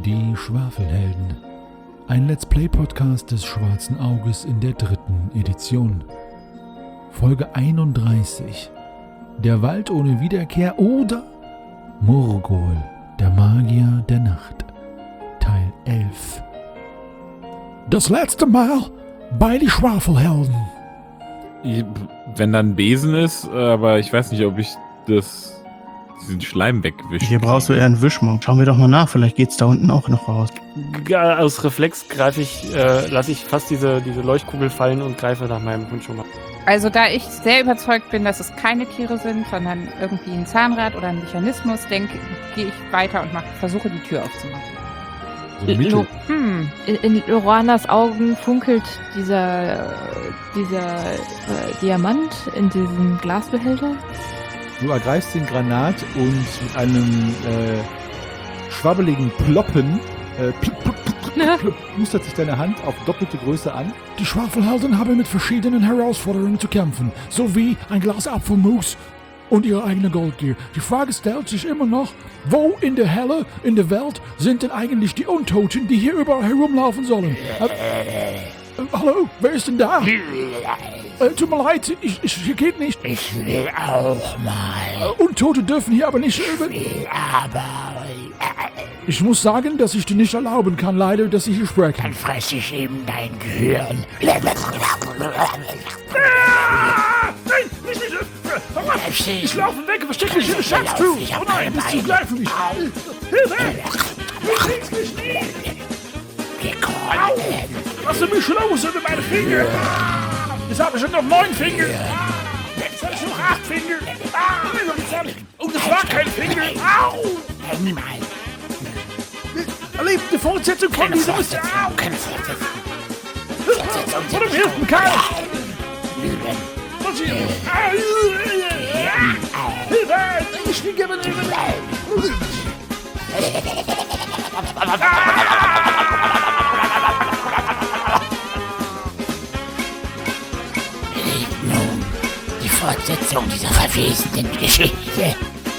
Die Schwafelhelden. Ein Let's Play-Podcast des Schwarzen Auges in der 3. Edition. Folge 31. Der Wald ohne Wiederkehr oder Morgol, der Magier der Nacht. Teil 11. Das letzte Mal bei die Schwafelhelden. Wenn da ein Besen ist, aber ich weiß nicht, ob ich diesen Schleim wegwische. Hier brauchst du eher einen Wischmopp. Schauen wir doch mal nach, vielleicht geht's da unten auch noch raus. Aus Reflex lasse ich fast diese Leuchtkugel fallen und greife nach meinem Handschuh. Also da ich sehr überzeugt bin, dass es keine Tiere sind, sondern irgendwie ein Zahnrad oder ein Mechanismus, gehe ich weiter und versuche die Tür aufzumachen. In Loranas Augen funkelt dieser Diamant in diesem Glasbehälter. Du ergreifst den Granat und mit einem schwabbeligen Ploppen mustert sich deine Hand auf doppelte Größe an. Die Schwafelhelden haben mit verschiedenen Herausforderungen zu kämpfen, sowie ein Glas Apfelmus und ihre eigene Goldgier. Die Frage stellt sich immer noch, wo in der Hölle, in der Welt, sind denn eigentlich die Untoten, die hier überall herumlaufen sollen? Hallo, wer ist denn da? Tut mir leid, hier geht nicht. Ich will auch mal. Untote dürfen hier aber nicht... Ich muss sagen, dass ich dir nicht erlauben kann, leider, dass sie hier sprechen. Dann fresse ich eben dein Gehirn. Nein, nicht bitte! Ich laufe weg, versteck mich in der Schatztruhe! Oh nein, das ist zu klein für mich! Hilfe! Du kriegst mich nie! Au! Lass mich los über meine Finger! Jetzt habe ich schon noch 9 Finger! Jetzt habe ich noch 8 Finger! Und das war kein Finger! Au! Niemals. Erlebt eine Fortsetzung von diesem... Keine Fortsetzung. Warum hilft mir keiner? Hilfe! Ich fliege über den... Nun, die Fortsetzung dieser verwesenden Geschichte.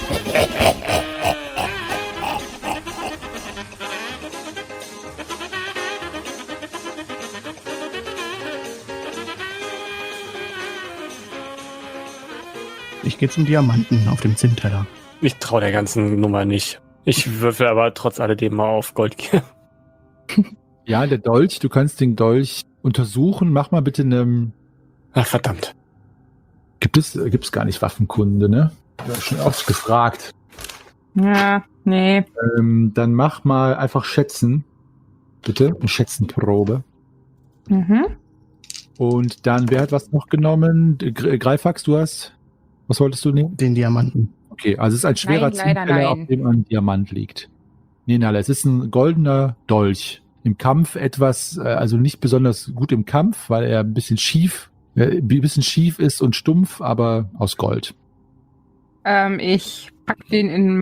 Ich gehe zum Diamanten auf dem Zinnteller. Ich traue der ganzen Nummer nicht. Ich würfel aber trotz alledem mal auf Goldgier. Ja, der Dolch, du kannst den Dolch untersuchen. Mach mal bitte eine... Ach, verdammt. Gibt's gar nicht Waffenkunde, ne? Du hast schon oft gefragt. Ja, nee. Dann mach mal einfach Schätzen. Bitte, eine Schätzenprobe. Mhm. Und dann, wer hat was noch genommen? Greifax, du hast... Was wolltest du nehmen? Den Diamanten. Okay, also es ist ein schwerer Nein, leider Zinnteller, nein. auf dem ein Diamant liegt. Nee, Nala, es ist ein goldener Dolch. Im Kampf etwas, also nicht besonders gut im Kampf, weil er ein bisschen schief ist und stumpf, aber aus Gold. Ich pack den in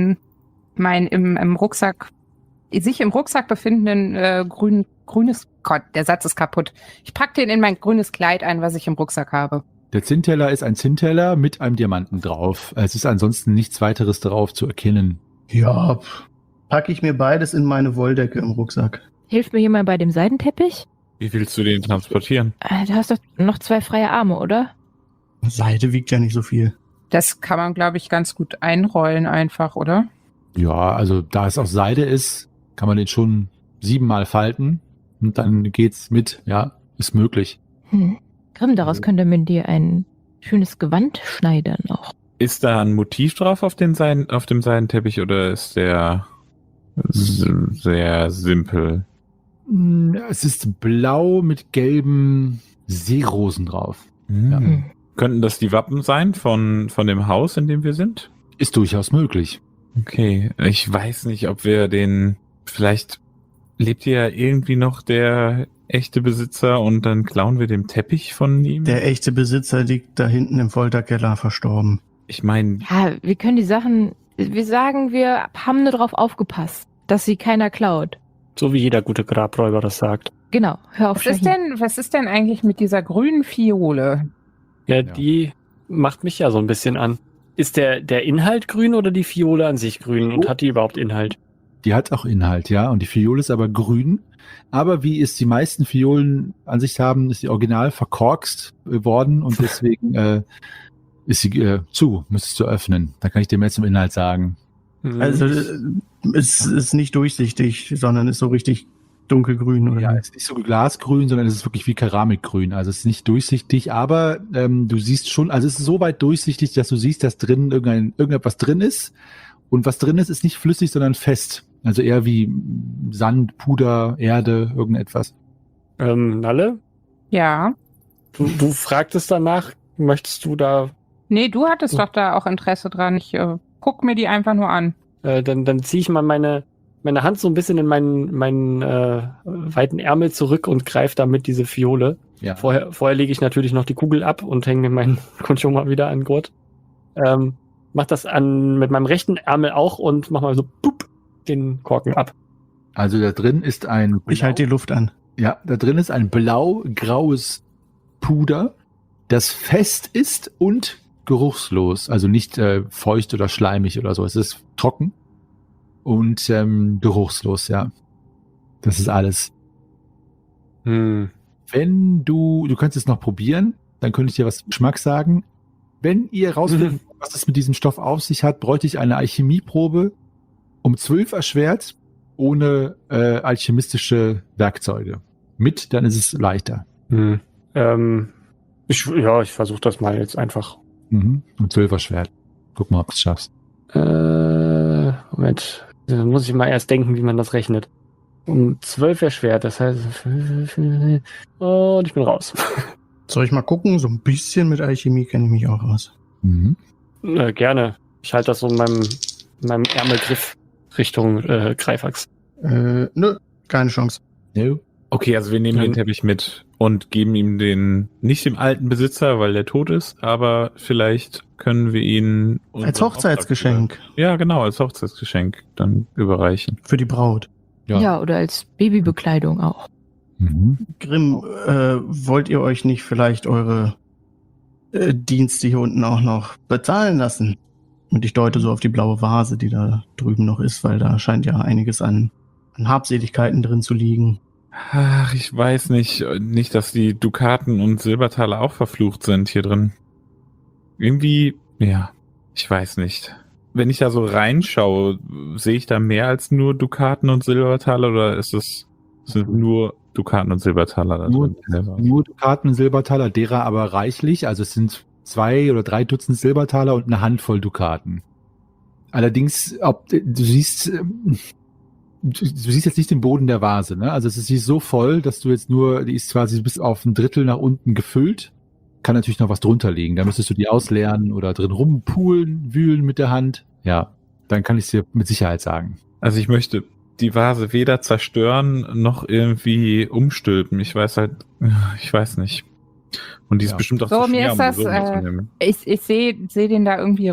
im Rucksack, sich im Rucksack befindenden grünes, Gott, der Satz ist kaputt. Ich pack den in mein grünes Kleid ein, was ich im Rucksack habe. Der Zinnteller ist ein Zinnteller mit einem Diamanten drauf. Es ist ansonsten nichts weiteres darauf zu erkennen. Ja, packe ich mir beides in meine Wolldecke im Rucksack. Hilft mir jemand bei dem Seidenteppich? Wie willst du den transportieren? Du hast doch noch 2 freie Arme, oder? Seide wiegt ja nicht so viel. Das kann man, glaube ich, ganz gut einrollen einfach, oder? Ja, also da es aus Seide ist, kann man den schon 7-mal falten und dann geht's mit. Ja, ist möglich. Grimm, daraus könnte man dir ein schönes Gewand schneidern auch. Ist da ein Motiv drauf auf dem Seidenteppich oder ist der sehr simpel? Es ist blau mit gelben Seerosen drauf. Ja. Könnten das die Wappen sein von dem Haus, in dem wir sind? Ist durchaus möglich. Okay, ich weiß nicht, ob wir vielleicht lebt ja irgendwie noch der echte Besitzer und dann klauen wir den Teppich von ihm? Der echte Besitzer liegt da hinten im Folterkeller verstorben. Ich meine... Ja, wir können die Sachen... Wir sagen, wir haben nur darauf aufgepasst, dass sie keiner klaut. So wie jeder gute Grabräuber das sagt. Genau, hör auf Shahin. Was ist denn eigentlich mit dieser grünen Fiole? Ja, die macht mich ja so ein bisschen an. Ist der Inhalt grün oder die Fiole an sich grün und hat die überhaupt Inhalt? Die hat auch Inhalt, ja. Und die Fiole ist aber grün. Aber wie es die meisten Fiolen an sich haben, ist die original verkorkst worden und deswegen ist sie müsstest du öffnen. Da kann ich dir mehr zum Inhalt sagen. Also es ist nicht durchsichtig, sondern ist so richtig dunkelgrün. Oder? Ja, es ist nicht so glasgrün, sondern es ist wirklich wie Keramikgrün. Also es ist nicht durchsichtig, aber du siehst schon, also es ist so weit durchsichtig, dass du siehst, dass drin irgendetwas drin ist. Und was drin ist, ist nicht flüssig, sondern fest. Also eher wie Sand, Puder, Erde, irgendetwas. Nalle, Ja. du fragtest danach, möchtest du da, Nee, du hattest doch da auch Interesse dran. Ich guck mir die einfach nur an. dann ziehe ich mal meine Hand so ein bisschen in meinen weiten Ärmel zurück und greife damit diese Fiole. Ja. Vorher lege ich natürlich noch die Kugel ab und hänge mir meinen Kunschoma wieder an den Gurt. Mach das mit meinem rechten Ärmel auch und mach mal so pup, den Korken ab. Also da drin ist ein Ich halte die Luft an. Ja, da drin ist ein blau-graues Puder, das fest ist und geruchslos. Also nicht feucht oder schleimig oder so. Es ist trocken und geruchslos, ja. Das ist alles. Wenn du kannst es noch probieren, dann könnte ich dir was zum Geschmack sagen. Wenn ihr rausfindet, was es mit diesem Stoff auf sich hat, bräuchte ich eine Alchemieprobe um 12 erschwert, ohne alchemistische Werkzeuge. Mit, dann ist es leichter. Ich versuche das mal jetzt einfach. Um 12 erschwert. Guck mal, ob du es schaffst. Moment. Da muss ich mal erst denken, wie man das rechnet. Um 12 erschwert, das heißt. Und ich bin raus. Soll ich mal gucken? So ein bisschen mit Alchemie kenne ich mich auch aus. Gerne. Ich halte das so in meinem Ärmelgriff Richtung Greifax. Nö, keine Chance. No. Okay, also wir nehmen den Teppich mit und geben ihm nicht dem alten Besitzer, weil der tot ist, aber vielleicht können wir ihn Als Hochzeitsgeschenk. Ja, genau, als Hochzeitsgeschenk dann überreichen. Für die Braut. Ja, oder als Babybekleidung auch. Grimm, wollt ihr euch nicht vielleicht eure Dienste hier unten auch noch bezahlen lassen? Und ich deute so auf die blaue Vase, die da drüben noch ist, weil da scheint ja einiges an Habseligkeiten drin zu liegen. Ach, ich weiß nicht, dass die Dukaten und Silbertaler auch verflucht sind hier drin. Irgendwie, ja, ich weiß nicht. Wenn ich da so reinschaue, sehe ich da mehr als nur Dukaten und Silbertaler oder sind nur Dukaten und Silbertaler da drin? Nur Dukaten und Silbertaler, derer aber reichlich. Also es sind 2 oder 3 Dutzend Silbertaler und eine Handvoll Dukaten. Allerdings, du siehst jetzt nicht den Boden der Vase, ne? Also sie ist so voll, dass du jetzt die ist quasi bis auf ein Drittel nach unten gefüllt. Kann natürlich noch was drunter liegen. Da müsstest du die ausleeren oder drin rumpulen, wühlen mit der Hand. Ja, dann kann ich es dir mit Sicherheit sagen. Also ich möchte die Vase weder zerstören noch irgendwie umstülpen. Ich weiß nicht. Und die ist bestimmt auch so zu schwer, mir ist das, um so mitzunehmen. ich sehe den da irgendwie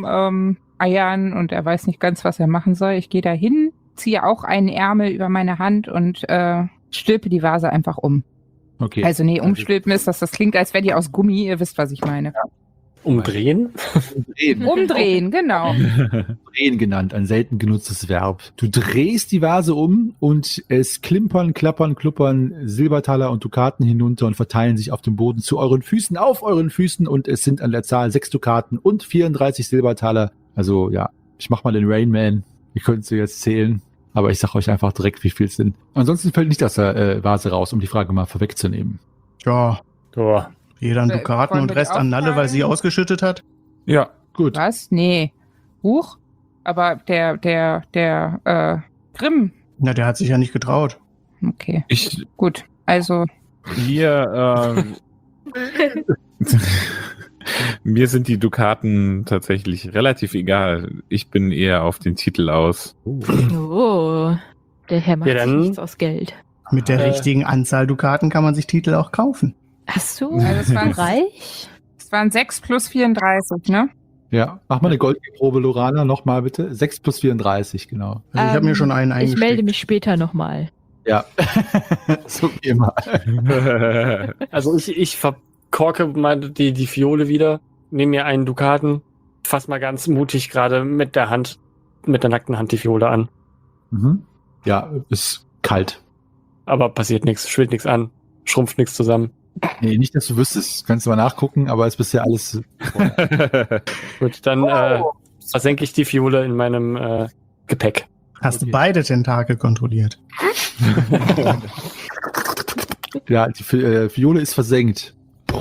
eiern und er weiß nicht ganz, was er machen soll. Ich gehe da hin, ziehe auch einen Ärmel über meine Hand und stülpe die Vase einfach um. Okay. Also nee, umstülpen ist das klingt, als wäre die aus Gummi, ihr wisst, was ich meine. Umdrehen? Umdrehen, genau. Drehen genannt, ein selten genutztes Verb. Du drehst die Vase um und es klimpern, klappern, kluppern Silbertaler und Dukaten hinunter und verteilen sich auf dem Boden auf euren Füßen und es sind an der Zahl 6 Dukaten und 34 Silbertaler. Also ja, ich mach mal den Rain Man. Ihr könnt sie jetzt zählen, aber ich sag euch einfach direkt, wie viel es sind. Ansonsten fällt nicht aus der Vase raus, um die Frage mal vorwegzunehmen. Ja, So. jeder einen Dukaten wollen und wir Rest die an Nalle, weil sie aufteilen? ausgeschüttet hat. Ja, Gut. Was? Nee. Huch? Aber der Grimm. Na, der hat sich ja nicht getraut. Okay, gut. Also, mir sind die Dukaten tatsächlich relativ egal. Ich bin eher auf den Titel aus. Oh, der Herr macht Ja, sich dann- nichts aus Geld. Mit der richtigen Anzahl Dukaten kann man sich Titel auch kaufen. Hast du? Also es waren- reich? es waren 6 plus 34, ne? Ja, mach mal eine Goldprobe, Lorana, nochmal bitte. 6 plus 34, genau. Also ich habe mir schon einen Ich eingesteckt. melde mich später nochmal. Ja, so wie immer. Also ich verkorke mal die Fiole wieder, nehme mir einen Dukaten, fass mal ganz mutig gerade mit der nackten Hand die Fiole an. Mhm. Ja, ist kalt. Aber passiert nichts, schwillt nichts an, schrumpft nichts zusammen. Nee, nicht, dass du wüsstest, kannst du mal nachgucken, aber ist bisher alles. Gut, dann versenke ich die Fiole in meinem Gepäck. Hast du beide Tentakel kontrolliert? Ja, die Fiole ist versenkt.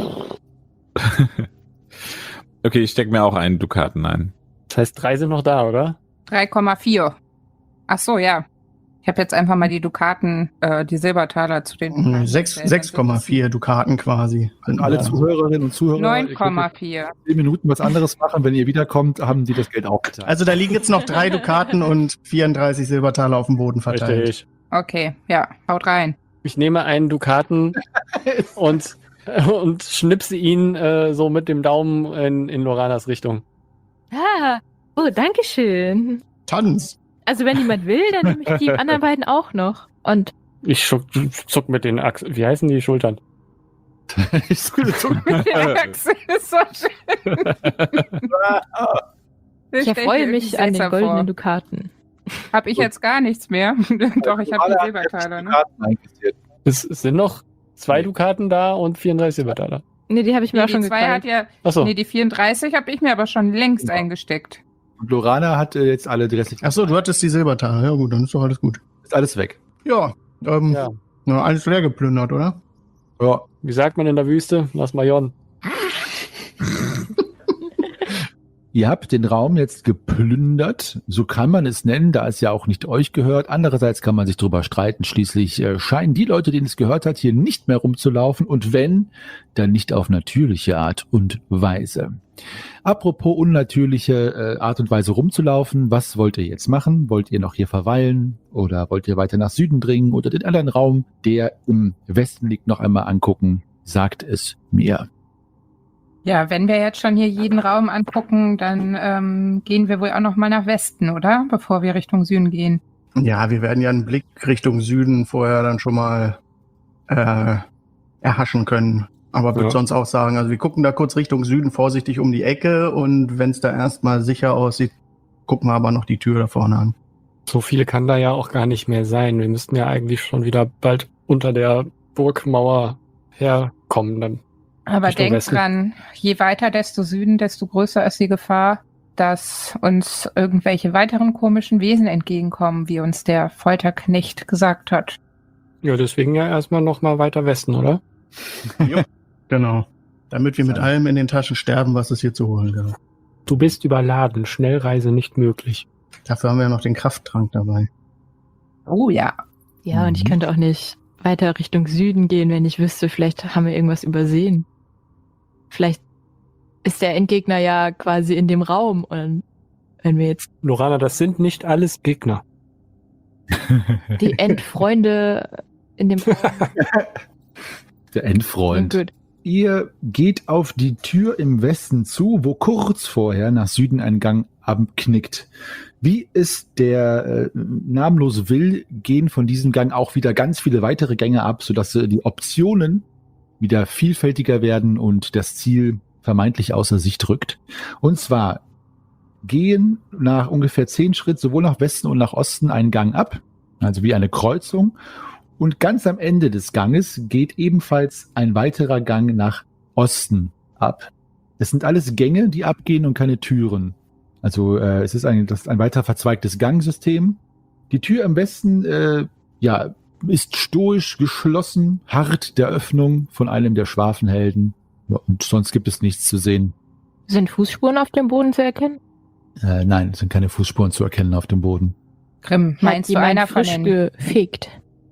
Okay, ich stecke mir auch einen Dukaten ein. Das heißt, 3 sind noch da, oder? 3,4. Ach so, ja. Ich habe jetzt einfach mal die Dukaten, die Silbertaler zu den Dukaten gezählt. 6,4 Dukaten quasi. Sind alle Zuhörerinnen und Zuhörer 9,4. 10 Minuten was anderes machen. Wenn ihr wiederkommt, haben die das Geld auch gezahlt. Also da liegen jetzt noch 3 Dukaten und 34 Silbertaler auf dem Boden verteilt. Richtig. Okay, ja, haut rein. Ich nehme einen Dukaten und schnipse ihn so mit dem Daumen in Loranas Richtung. Ah, oh, danke schön. Tanz. Also wenn jemand will, dann nehme ich die anderen beiden auch noch. Und Ich zuck mit den Achseln. Wie heißen die Schultern? Axel ist so schön. ich erfreue mich an den goldenen Dukaten. Hab ich jetzt gar nichts mehr? Doch, ich habe die Silbertaler, ne? Es sind noch 2 Dukaten da und 34 Silbertaler. Nee, die habe ich mir Nee, auch schon die 2 hat gekrallt. ja, Achso. nee, die 34 habe ich mir aber schon längst eingesteckt. Und Lorana hat jetzt alle die restlichen. Achso, du hattest die Silbertaler. Ja gut, dann ist doch alles gut. Ist alles weg. Ja, Ja. na, alles leer geplündert, oder? Ja. Wie sagt man in der Wüste? Lass mal jon. Ihr habt den Raum jetzt geplündert, so kann man es nennen, da es ja auch nicht euch gehört. Andererseits kann man sich drüber streiten. Schließlich scheinen die Leute, denen es gehört hat, hier nicht mehr rumzulaufen. Und wenn, dann nicht auf natürliche Art und Weise. Apropos unnatürliche Art und Weise rumzulaufen, was wollt ihr jetzt machen? Wollt ihr noch hier verweilen oder wollt ihr weiter nach Süden dringen oder den anderen Raum, der im Westen liegt, noch einmal angucken? Sagt es mir. Ja, wenn wir jetzt schon hier jeden Raum angucken, dann gehen wir wohl auch noch mal nach Westen, oder? Bevor wir Richtung Süden gehen. Ja, wir werden ja einen Blick Richtung Süden vorher dann schon mal erhaschen können. Aber würde Ja. sonst auch sagen, also wir gucken da kurz Richtung Süden vorsichtig um die Ecke und wenn es da erstmal sicher aussieht, gucken wir aber noch die Tür da vorne an. So viel kann da ja auch gar nicht mehr sein. Wir müssten ja eigentlich schon wieder bald unter der Burgmauer herkommen. Dann. Aber Richtung denk Westen. dran, je weiter, desto Süden, desto größer ist die Gefahr, dass uns irgendwelche weiteren komischen Wesen entgegenkommen, wie uns der Folterknecht gesagt hat. Ja, deswegen ja erstmal noch mal weiter Westen, oder? Genau. Damit wir mit allem in den Taschen sterben, was es hier zu holen gibt. Du bist überladen. Schnellreise nicht möglich. Dafür haben wir ja noch den Krafttrank dabei. Oh ja. Ja, und ich könnte auch nicht weiter Richtung Süden gehen, wenn ich wüsste, vielleicht haben wir irgendwas übersehen. Vielleicht ist der Endgegner ja quasi in dem Raum und wenn wir jetzt Lorana, das sind nicht alles Gegner. die Endfreunde in dem Raum. Der Endfreund. Gut. Ihr geht auf die Tür im Westen zu, wo kurz vorher nach Süden ein Gang abknickt. Wie es der namenlos will, gehen von diesem Gang auch wieder ganz viele weitere Gänge ab, sodass die Optionen wieder vielfältiger werden und das Ziel vermeintlich außer Sicht rückt. Und zwar gehen nach ungefähr 10 Schritt sowohl nach Westen und nach Osten einen Gang ab, also wie eine Kreuzung. Und ganz am Ende des Ganges geht ebenfalls ein weiterer Gang nach Osten ab. Es sind alles Gänge, die abgehen und keine Türen. Also es ist ein weiter verzweigtes Gangsystem. Die Tür im Westen ist stoisch geschlossen, hart der Öffnung von einem der Schwafelhelden. Ja, und sonst gibt es nichts zu sehen. Sind Fußspuren auf dem Boden zu erkennen? Nein, es sind keine Fußspuren zu erkennen auf dem Boden. Grimm, meinst du, jemand einer von frisch den, gefegt?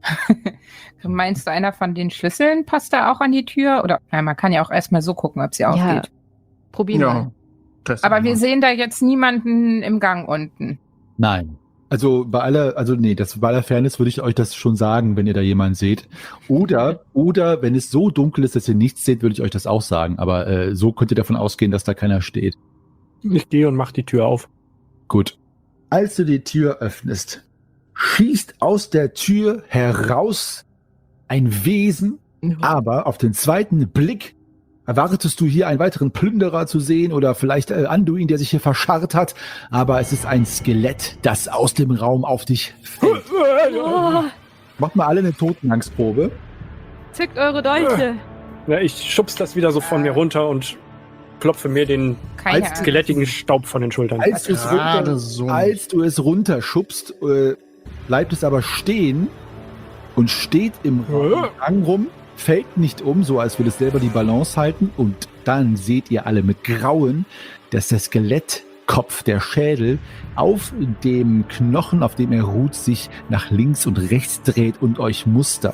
meinst du, einer von den Schlüsseln passt da auch an die Tür? Oder, nein, man kann ja auch erstmal so gucken, ob sie aufgeht. Probieren wir. Das Aber wir sehen da jetzt niemanden im Gang unten. Nein. Also bei aller Fairness würde ich euch das schon sagen, wenn ihr da jemanden seht. Oder wenn es so dunkel ist, dass ihr nichts seht, würde ich euch das auch sagen. Aber so könnt ihr davon ausgehen, dass da keiner steht. Ich gehe und mach die Tür auf. Gut. Als du die Tür öffnest, schießt aus der Tür heraus ein Wesen, aber auf den zweiten Blick erwartest du hier einen weiteren Plünderer zu sehen oder vielleicht Anduin, der sich hier verscharrt hat, aber es ist ein Skelett, das aus dem Raum auf dich fällt. Oh, Macht mal alle eine Totenangstprobe. zückt eure Dolche. Ja, ich schubs das wieder so von mir runter und klopfe mir den Keine Als Angst. skelettigen Staub von den Schultern. Als du es runterschubst, bleibt es aber stehen und steht im Rang rum, fällt nicht um, so als würde es selber die Balance halten. Und dann seht ihr alle mit Grauen, dass der Skelettkopf, der Schädel, auf dem Knochen, auf dem er ruht, sich nach links und rechts dreht und euch mustert.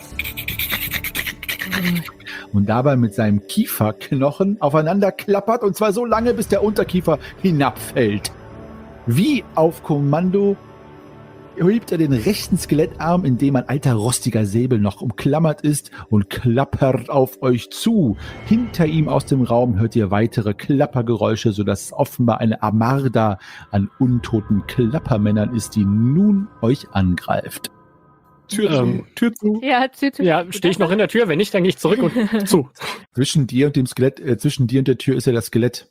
Und dabei mit seinem Kieferknochen aufeinander klappert, und zwar so lange, bis der Unterkiefer hinabfällt. Wie auf Kommando hebt er den rechten Skelettarm, in dem ein alter rostiger Säbel noch umklammert ist, und klappert auf euch zu. Hinter ihm aus dem Raum hört ihr weitere Klappergeräusche, sodass es offenbar eine Armada an untoten Klappermännern ist, die nun euch angreift. Tür zu. Ja, Ja, stehe ich noch in der Tür? Wenn nicht, dann gehe ich zurück und zu. Zwischen dir und dem Skelett, zwischen dir und der Tür ist ja das Skelett.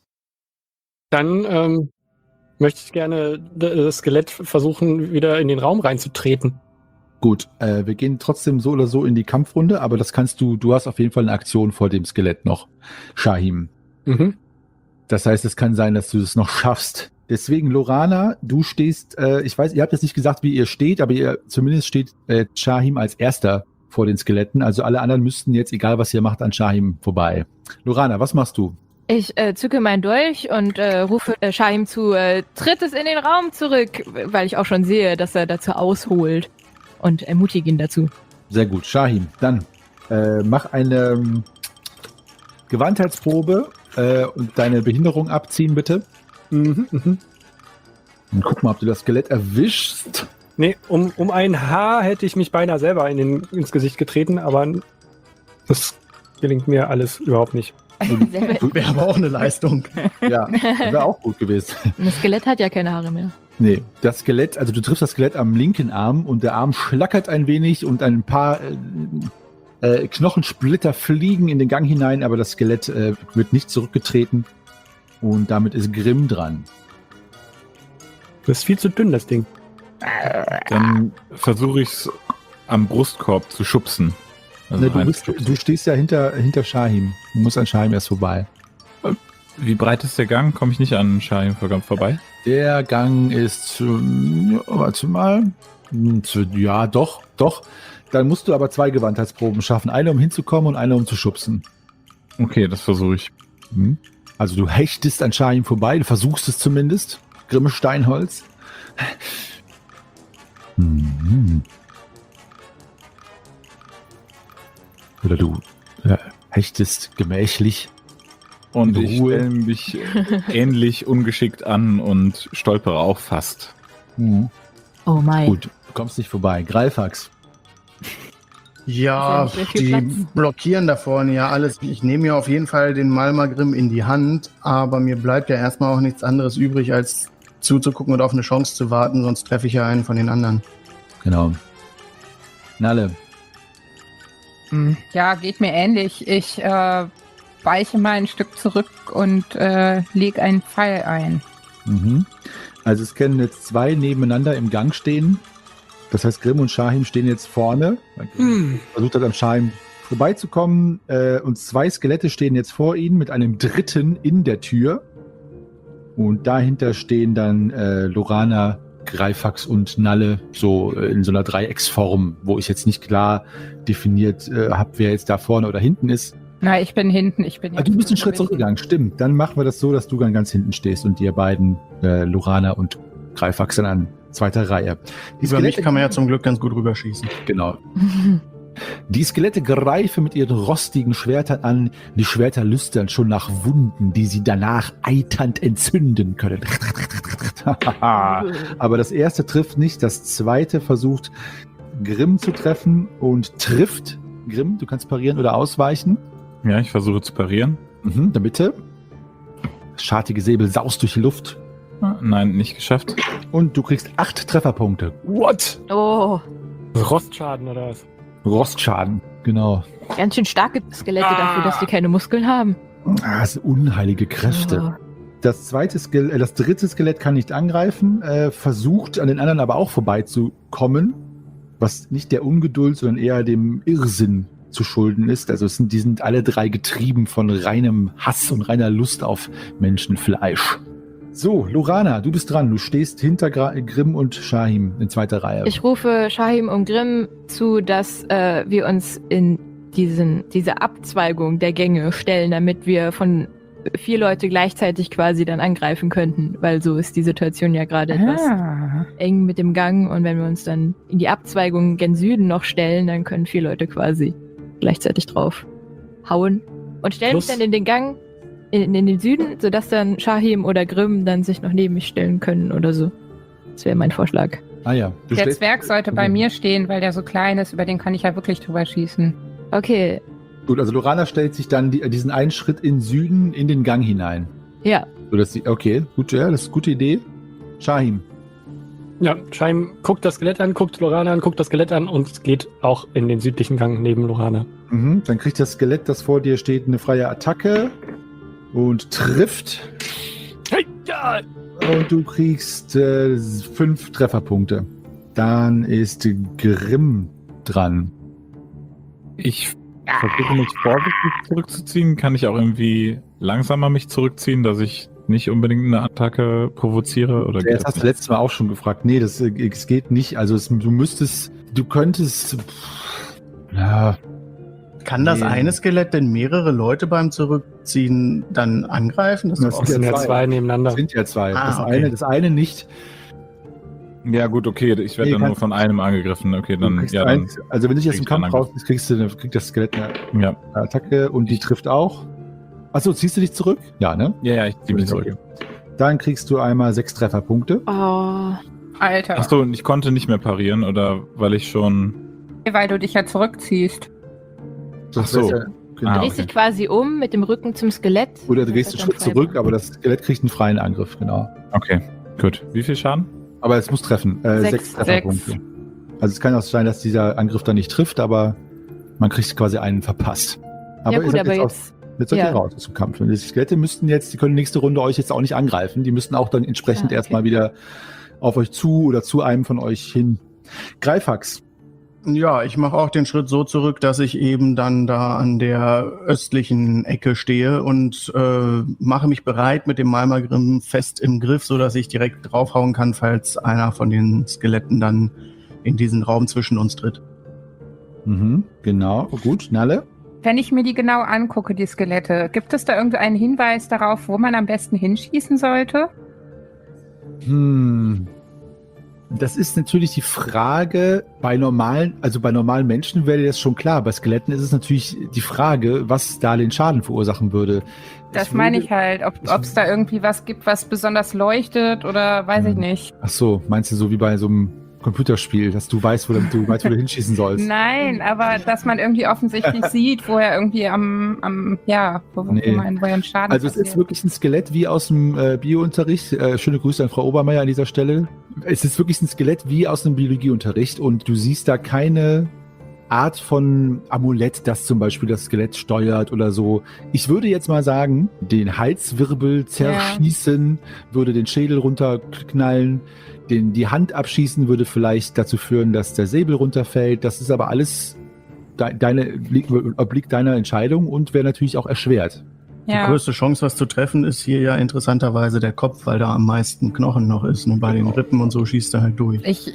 Dann möchte ich gerne das Skelett versuchen, wieder in den Raum reinzutreten. Gut, wir gehen trotzdem so oder so in die Kampfrunde, aber das kannst du hast auf jeden Fall eine Aktion vor dem Skelett noch, Shahim. Mhm. Das heißt, es kann sein, dass du es noch schaffst. Deswegen, Lorana, du stehst, ich weiß, ihr habt jetzt nicht gesagt, wie ihr steht, aber zumindest steht Shahim als Erster vor den Skeletten. Also alle anderen müssten jetzt, egal was ihr macht, an Shahim vorbei. Lorana, was machst du? Ich zücke meinen Dolch und rufe Shahim zu, tritt es in den Raum zurück, weil ich auch schon sehe, dass er dazu ausholt, und ermutige ihn dazu. Sehr gut, Shahim. Dann mach eine Gewandheitsprobe und deine Behinderung abziehen, bitte. Mhm, mhm. Und guck mal, ob du das Skelett erwischst. Nee, um ein Haar hätte ich mich beinahe selber ins Gesicht getreten, aber das gelingt mir alles überhaupt nicht. Wäre aber auch eine Leistung. Ja, wäre auch gut gewesen. Das Skelett hat ja keine Haare mehr. Nee, das Skelett, also du triffst das Skelett am linken Arm und der Arm schlackert ein wenig und ein paar Knochensplitter fliegen in den Gang hinein, aber das Skelett wird nicht zurückgetreten und damit ist Grimm dran. Das ist viel zu dünn, das Ding. Dann versuche ich es am Brustkorb zu schubsen. Also Du stehst ja hinter Shahim. Du musst an Shahim erst vorbei. Wie breit ist der Gang? Komme ich nicht an Shahim vorbei? Der Gang ist, warte mal, ja, doch. Dann musst du aber 2 Gewandheitsproben schaffen. Eine, um hinzukommen, und eine, um zu schubsen. Okay, das versuche ich. Also du hechtest an Shahim vorbei, du versuchst es zumindest. Grimme Steinholz. Oder du hechtest gemächlich. Und In ich Ruhe. stelle mich ähnlich ungeschickt an und stolpere auch fast. Oh mein. Gut, du kommst nicht vorbei. Greifax. Ja, Sehr viel die Platz. blockieren da vorne ja alles. Ich nehme ja auf jeden Fall den Malmagrim in die Hand, aber mir bleibt ja erstmal auch nichts anderes übrig, als zuzugucken und auf eine Chance zu warten, sonst treffe ich ja einen von den anderen. Genau. Nalle. Ja, geht mir ähnlich. Ich weiche mal ein Stück zurück und lege einen Pfeil ein. Also es können jetzt 2 nebeneinander im Gang stehen. Das heißt, Grimm und Shahim stehen jetzt vorne. Versucht hat, am Shahim vorbeizukommen. Und 2 Skelette stehen jetzt vor ihnen mit einem dritten in der Tür. Und dahinter stehen dann Lorana, Greifax und Nalle, so in so einer Dreiecksform, wo ich jetzt nicht klar definiert habe, wer jetzt da vorne oder hinten ist. Na, ich bin hinten. Du bist einen Schritt zurückgegangen, stimmt. Dann machen wir das so, dass du dann ganz hinten stehst und ihr beiden, Lorana und Greifax, dann an zweiter Reihe. Die Über mich kann man ja zum Glück ganz gut rüberschießen. Genau. Die Skelette greifen mit ihren rostigen Schwertern an. Die Schwerter lüstern schon nach Wunden, die sie danach eiternd entzünden können. Aber das erste trifft nicht. Das zweite versucht Grimm zu treffen und trifft. Grimm, du kannst parieren oder ausweichen. Ja, ich versuche zu parieren. Dann bitte. Das schartige Säbel saust durch die Luft. Nein, nicht geschafft. Und du kriegst 8 Trefferpunkte. What? Oh, Rostschaden oder was? Rostschaden, genau. ganz schön starke Skelette dafür, dass die keine Muskeln haben. Das sind unheilige Kräfte. Oh. Das dritte Skelett kann nicht angreifen, versucht an den anderen aber auch vorbeizukommen, was nicht der Ungeduld, sondern eher dem Irrsinn zu schulden ist. Also die sind alle drei getrieben von reinem Hass und reiner Lust auf Menschenfleisch. So, Lorana, du bist dran. Du stehst hinter Grimm und Shahim in zweiter Reihe. Ich rufe Shahim und Grimm zu, dass wir uns in diese Abzweigung der Gänge stellen, damit wir von 4 Leute gleichzeitig quasi dann angreifen könnten, weil so ist die Situation ja gerade etwas eng mit dem Gang und wenn wir uns dann in die Abzweigung gen Süden noch stellen, dann können 4 Leute quasi gleichzeitig drauf hauen und stellen mich dann in den Gang in den Süden, sodass dann Shahim oder Grimm dann sich noch neben mich stellen können oder so. Das wäre mein Vorschlag. Ah ja. Der Zwerg sollte bei mir stehen, weil der so klein ist, über den kann ich ja wirklich drüber schießen. Okay. Gut, also Lorana stellt sich dann diesen einen Schritt in Süden in den Gang hinein. Ja. Okay, gut, ja, das ist eine gute Idee. Shahim. Ja, Shahim guckt das Skelett an, guckt Lorana an, guckt das Skelett an und geht auch in den südlichen Gang neben Lorana. Mhm, dann kriegt das Skelett, das vor dir steht, eine freie Attacke und trifft. Hey, ja! Und du kriegst 5 Trefferpunkte. Dann ist Grimm dran. Ich versuche mich vorsichtig zurückzuziehen. Kann ich auch irgendwie langsamer mich zurückziehen, dass ich nicht unbedingt eine Attacke provoziere? Oder Das hast du letztes Mal auch schon gefragt. Nee, es geht nicht. Also du könntest. Ja. Kann das eine Skelett denn mehrere Leute beim Zurückziehen dann angreifen? Das sind ja 2 nebeneinander. Das sind ja 2. Okay. Das eine nicht. Ja gut, okay, ich werde dann nur von einem angegriffen. Okay, dann also wenn du dich jetzt im Kampf krieg raus kriegt das Skelett eine Attacke und die trifft auch. Achso, ziehst du dich zurück? Ja, ne? Ja, ich ziehe mich zurück. Okay. Dann kriegst du einmal 6 Trefferpunkte. Oh. Alter. Achso, und ich konnte nicht mehr parieren, oder weil ich schon... Weil du dich ja zurückziehst. Achso. Du drehst dich quasi um mit dem Rücken zum Skelett. Oder du gehst einen Schritt zurück, aber das Skelett kriegt einen freien Angriff, genau. Okay, gut. Wie viel Schaden? Aber es muss treffen. 6 Trefferpunkte. Also es kann auch sein, dass dieser Angriff dann nicht trifft, aber man kriegt quasi einen verpasst. Aber ja gut, aber jetzt seid ihr raus zum Kampf. Und die Skelette die können nächste Runde euch jetzt auch nicht angreifen. Die müssten auch dann entsprechend erstmal wieder auf euch zu oder zu einem von euch hin. Greifax. Ja, ich mache auch den Schritt so zurück, dass ich eben dann da an der östlichen Ecke stehe und mache mich bereit mit dem Malmagrim fest im Griff, sodass ich direkt draufhauen kann, falls einer von den Skeletten dann in diesen Raum zwischen uns tritt. Mhm, genau, gut. Nalle? Wenn ich mir die genau angucke, die Skelette, gibt es da irgendeinen Hinweis darauf, wo man am besten hinschießen sollte? Das ist natürlich die Frage, bei normalen Menschen wäre das schon klar. Bei Skeletten ist es natürlich die Frage, was da den Schaden verursachen würde. Das meine ich halt, ob es da irgendwie was gibt, was besonders leuchtet oder weiß ich nicht. Ach so, meinst du so wie bei so einem Computerspiel, dass du weißt, wo du hinschießen sollst? Nein, aber dass man irgendwie offensichtlich sieht, wo er irgendwie wo er einen Schaden Also es ist wirklich ein Skelett wie aus dem Biounterricht. Schöne Grüße an Frau Obermeier an dieser Stelle. Es ist wirklich ein Skelett wie aus dem Biologieunterricht und du siehst da keine Art von Amulett, das zum Beispiel das Skelett steuert oder so. Ich würde jetzt mal sagen, den Halswirbel zerschießen, würde den Schädel runterknallen, die Hand abschießen würde vielleicht dazu führen, dass der Säbel runterfällt. Das ist aber alles obliegt deiner Entscheidung und wäre natürlich auch erschwert. Die größte Chance, was zu treffen, ist hier ja interessanterweise der Kopf, weil da am meisten Knochen noch ist. Und bei den Rippen und so schießt er halt durch. Ich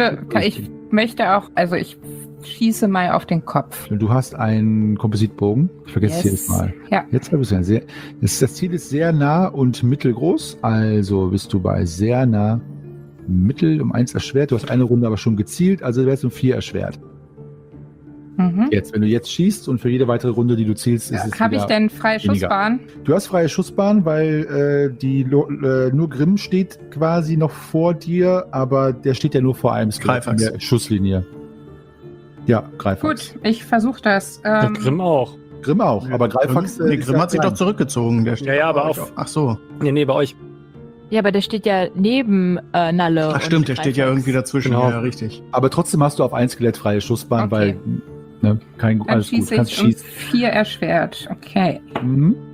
schieße mal auf den Kopf. Du hast einen Kompositbogen. Ich vergesse es jedes Mal. Ja. Jetzt habe ich es das Ziel ist sehr nah und mittelgroß. Also bist du bei sehr nah mittel um 1 erschwert. Du hast eine Runde aber schon gezielt, also wärst du um 4 erschwert. Mhm. Jetzt, wenn du jetzt schießt und für jede weitere Runde, die du zielst, ist es habe ich denn freie Schussbahn? Du hast freie Schussbahn, weil nur Grimm steht quasi noch vor dir, aber der steht ja nur vor einem Skelett in der Schusslinie. Ja, Greifax. Gut, ich versuche das. Grimm auch. Grimm auch, aber Greifax... Grimm hat sich doch zurückgezogen. Der steht aber auf... Ach so. Nee, bei euch. Ja, aber der steht ja neben Nalle. Ach stimmt, der steht ja irgendwie dazwischen. Genau. Ja, richtig. Aber trotzdem hast du auf ein Skelett freie Schussbahn, weil... Dann schieße ich um 4 erschwert. Okay. Mhm.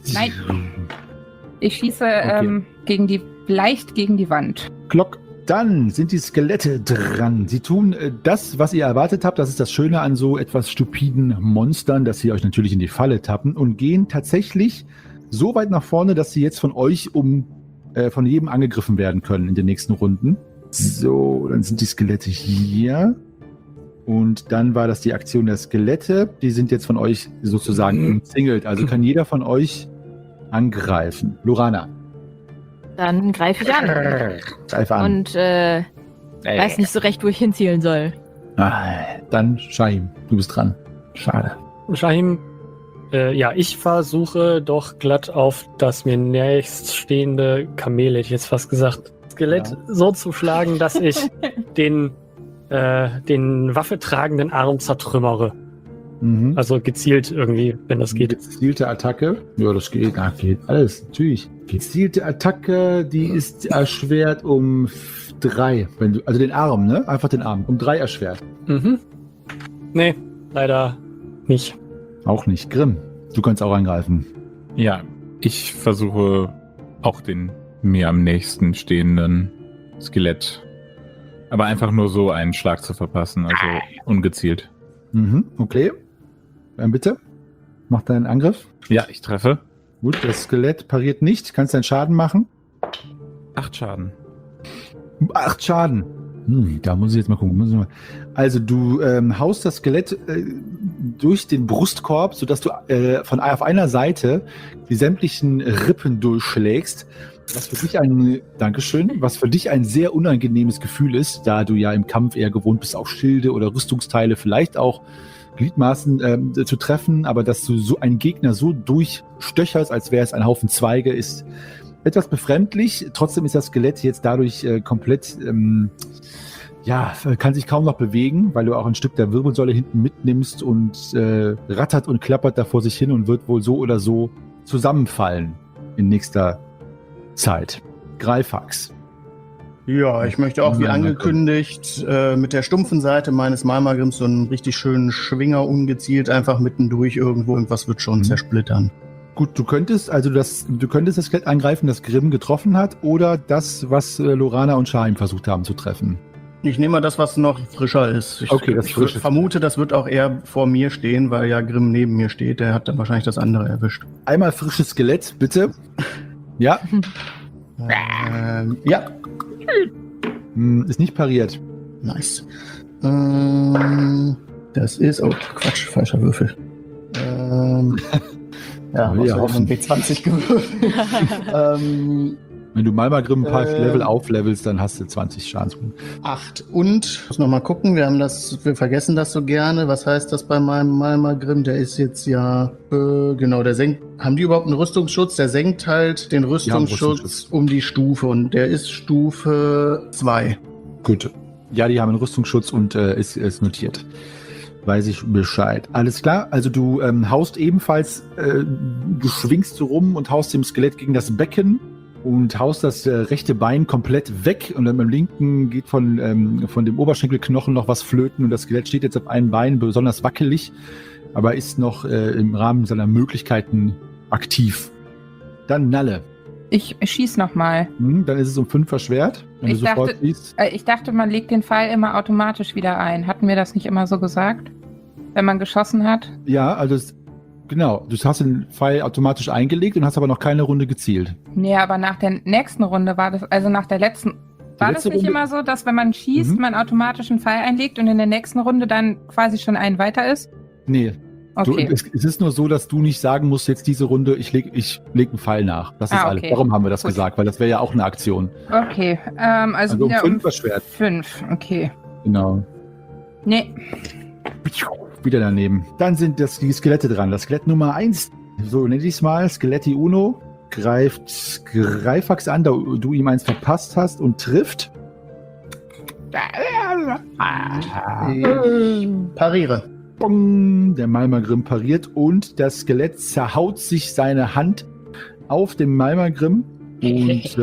Nein. Ich schieße Okay. leicht gegen die Wand. Glock. Dann sind die Skelette dran. Sie tun das, was ihr erwartet habt. Das ist das Schöne an so etwas stupiden Monstern, dass sie euch natürlich in die Falle tappen und gehen tatsächlich so weit nach vorne, dass sie jetzt von euch von jedem angegriffen werden können in den nächsten Runden. So, dann sind die Skelette hier. Und dann war das die Aktion der Skelette. Die sind jetzt von euch sozusagen umzingelt. Also kann jeder von euch angreifen. Lorana. Dann greife ich an. Greif an. Und weiß nicht so recht, wo ich hinzielen soll. Dann Shahim, du bist dran. Schade. Shahim, ich versuche doch glatt auf das mir nächststehende Kamel, hätte ich jetzt fast gesagt, Skelett so zu schlagen, dass ich den waffetragenden Arm zertrümmere. Mhm. Also gezielt irgendwie, wenn das geht. Gezielte Attacke. Ja, das geht. Geht alles, natürlich. Gezielte Attacke, die ist erschwert um 3. Also den Arm, ne? Einfach den Arm. Um 3 erschwert. Mhm. Nee, leider nicht. Auch nicht. Grimm, du kannst auch angreifen. Ja, ich versuche auch den mir am nächsten stehenden Skelett, aber einfach nur so einen Schlag zu verpassen, also ungezielt. Mhm, okay. Dann bitte. Mach deinen Angriff. Ja, ich treffe. Gut, das Skelett pariert nicht. Kannst deinen Schaden machen. 8 Schaden. 8 Schaden. Da muss ich jetzt mal gucken. Also du haust das Skelett durch den Brustkorb, sodass du auf einer Seite die sämtlichen Rippen durchschlägst. Was für dich ein sehr unangenehmes Gefühl ist, da du ja im Kampf eher gewohnt bist, auch Schilde oder Rüstungsteile, vielleicht auch Gliedmaßen zu treffen, aber dass du so einen Gegner so durchstöcherst, als wäre es ein Haufen Zweige, ist etwas befremdlich. Trotzdem ist das Skelett jetzt dadurch komplett, kann sich kaum noch bewegen, weil du auch ein Stück der Wirbelsäule hinten mitnimmst und rattert und klappert da vor sich hin und wird wohl so oder so zusammenfallen in nächster Zeit. Greifax. Ja, ich möchte auch wie angekündigt mit der stumpfen Seite meines Malmagrims so einen richtig schönen Schwinger ungezielt einfach mittendurch irgendwas wird schon zersplittern. Gut, du könntest das Skelett angreifen, das Grimm getroffen hat, oder das, was Lorana und Shahim versucht haben zu treffen. Ich nehme mal das, was noch frischer ist. Ich vermute, das wird auch eher vor mir stehen, weil ja Grimm neben mir steht. Der hat dann wahrscheinlich das andere erwischt. Einmal frisches Skelett, bitte. Ja. Ja. Ist nicht pariert. Nice. Das ist... Oh, Quatsch, falscher Würfel. Auf einen B20 gewürfelt. Wenn du Malmagrim ein paar Level auflevelst, dann hast du 20 Schadenspunkte. 8. Und, ich muss noch mal gucken, wir vergessen das so gerne. Was heißt das bei meinem Malmagrim? Der ist jetzt ja, der senkt, haben die überhaupt einen Rüstungsschutz? Der senkt halt den Rüstungsschutz um die Stufe und der ist Stufe 2. Gut. Ja, die haben einen Rüstungsschutz und ist notiert. Weiß ich Bescheid. Alles klar, also du haust ebenfalls, du schwingst so rum und haust dem Skelett gegen das Becken und haust das rechte Bein komplett weg und dann beim linken geht von dem Oberschenkelknochen noch was flöten und das Skelett steht jetzt auf einem Bein, besonders wackelig, aber ist noch im Rahmen seiner Möglichkeiten aktiv. Dann Nalle. Ich schieß nochmal. Dann ist es um 5 verschwert, wenn du sofort schießt. Ich dachte, man legt den Pfeil immer automatisch wieder ein. Hatten wir das nicht immer so gesagt? Wenn man geschossen hat? Ja, also genau, du hast den Pfeil automatisch eingelegt und hast aber noch keine Runde gezielt. Nee, aber nach der nächsten Runde war das, also nach der letzten, war das nicht immer so, dass wenn man schießt, man automatisch einen Pfeil einlegt und in der nächsten Runde dann quasi schon einen weiter ist? Nee. Okay. Es ist nur so, dass du nicht sagen musst, jetzt diese Runde, ich leg einen Pfeil nach. Das ist alles. Warum haben wir das gesagt? Weil das wäre ja auch eine Aktion. Okay, also wieder um 5 verschwert. 5, okay. Genau. Nee. Wieder daneben. Dann sind die Skelette dran. Das Skelett Nummer 1, so nenne ich es mal, Skeletti Uno, greift Greifax an, da du ihm eins verpasst hast und trifft. Ich pariere. Bong, der Malmagrim pariert und das Skelett zerhaut sich seine Hand auf dem Malmagrim und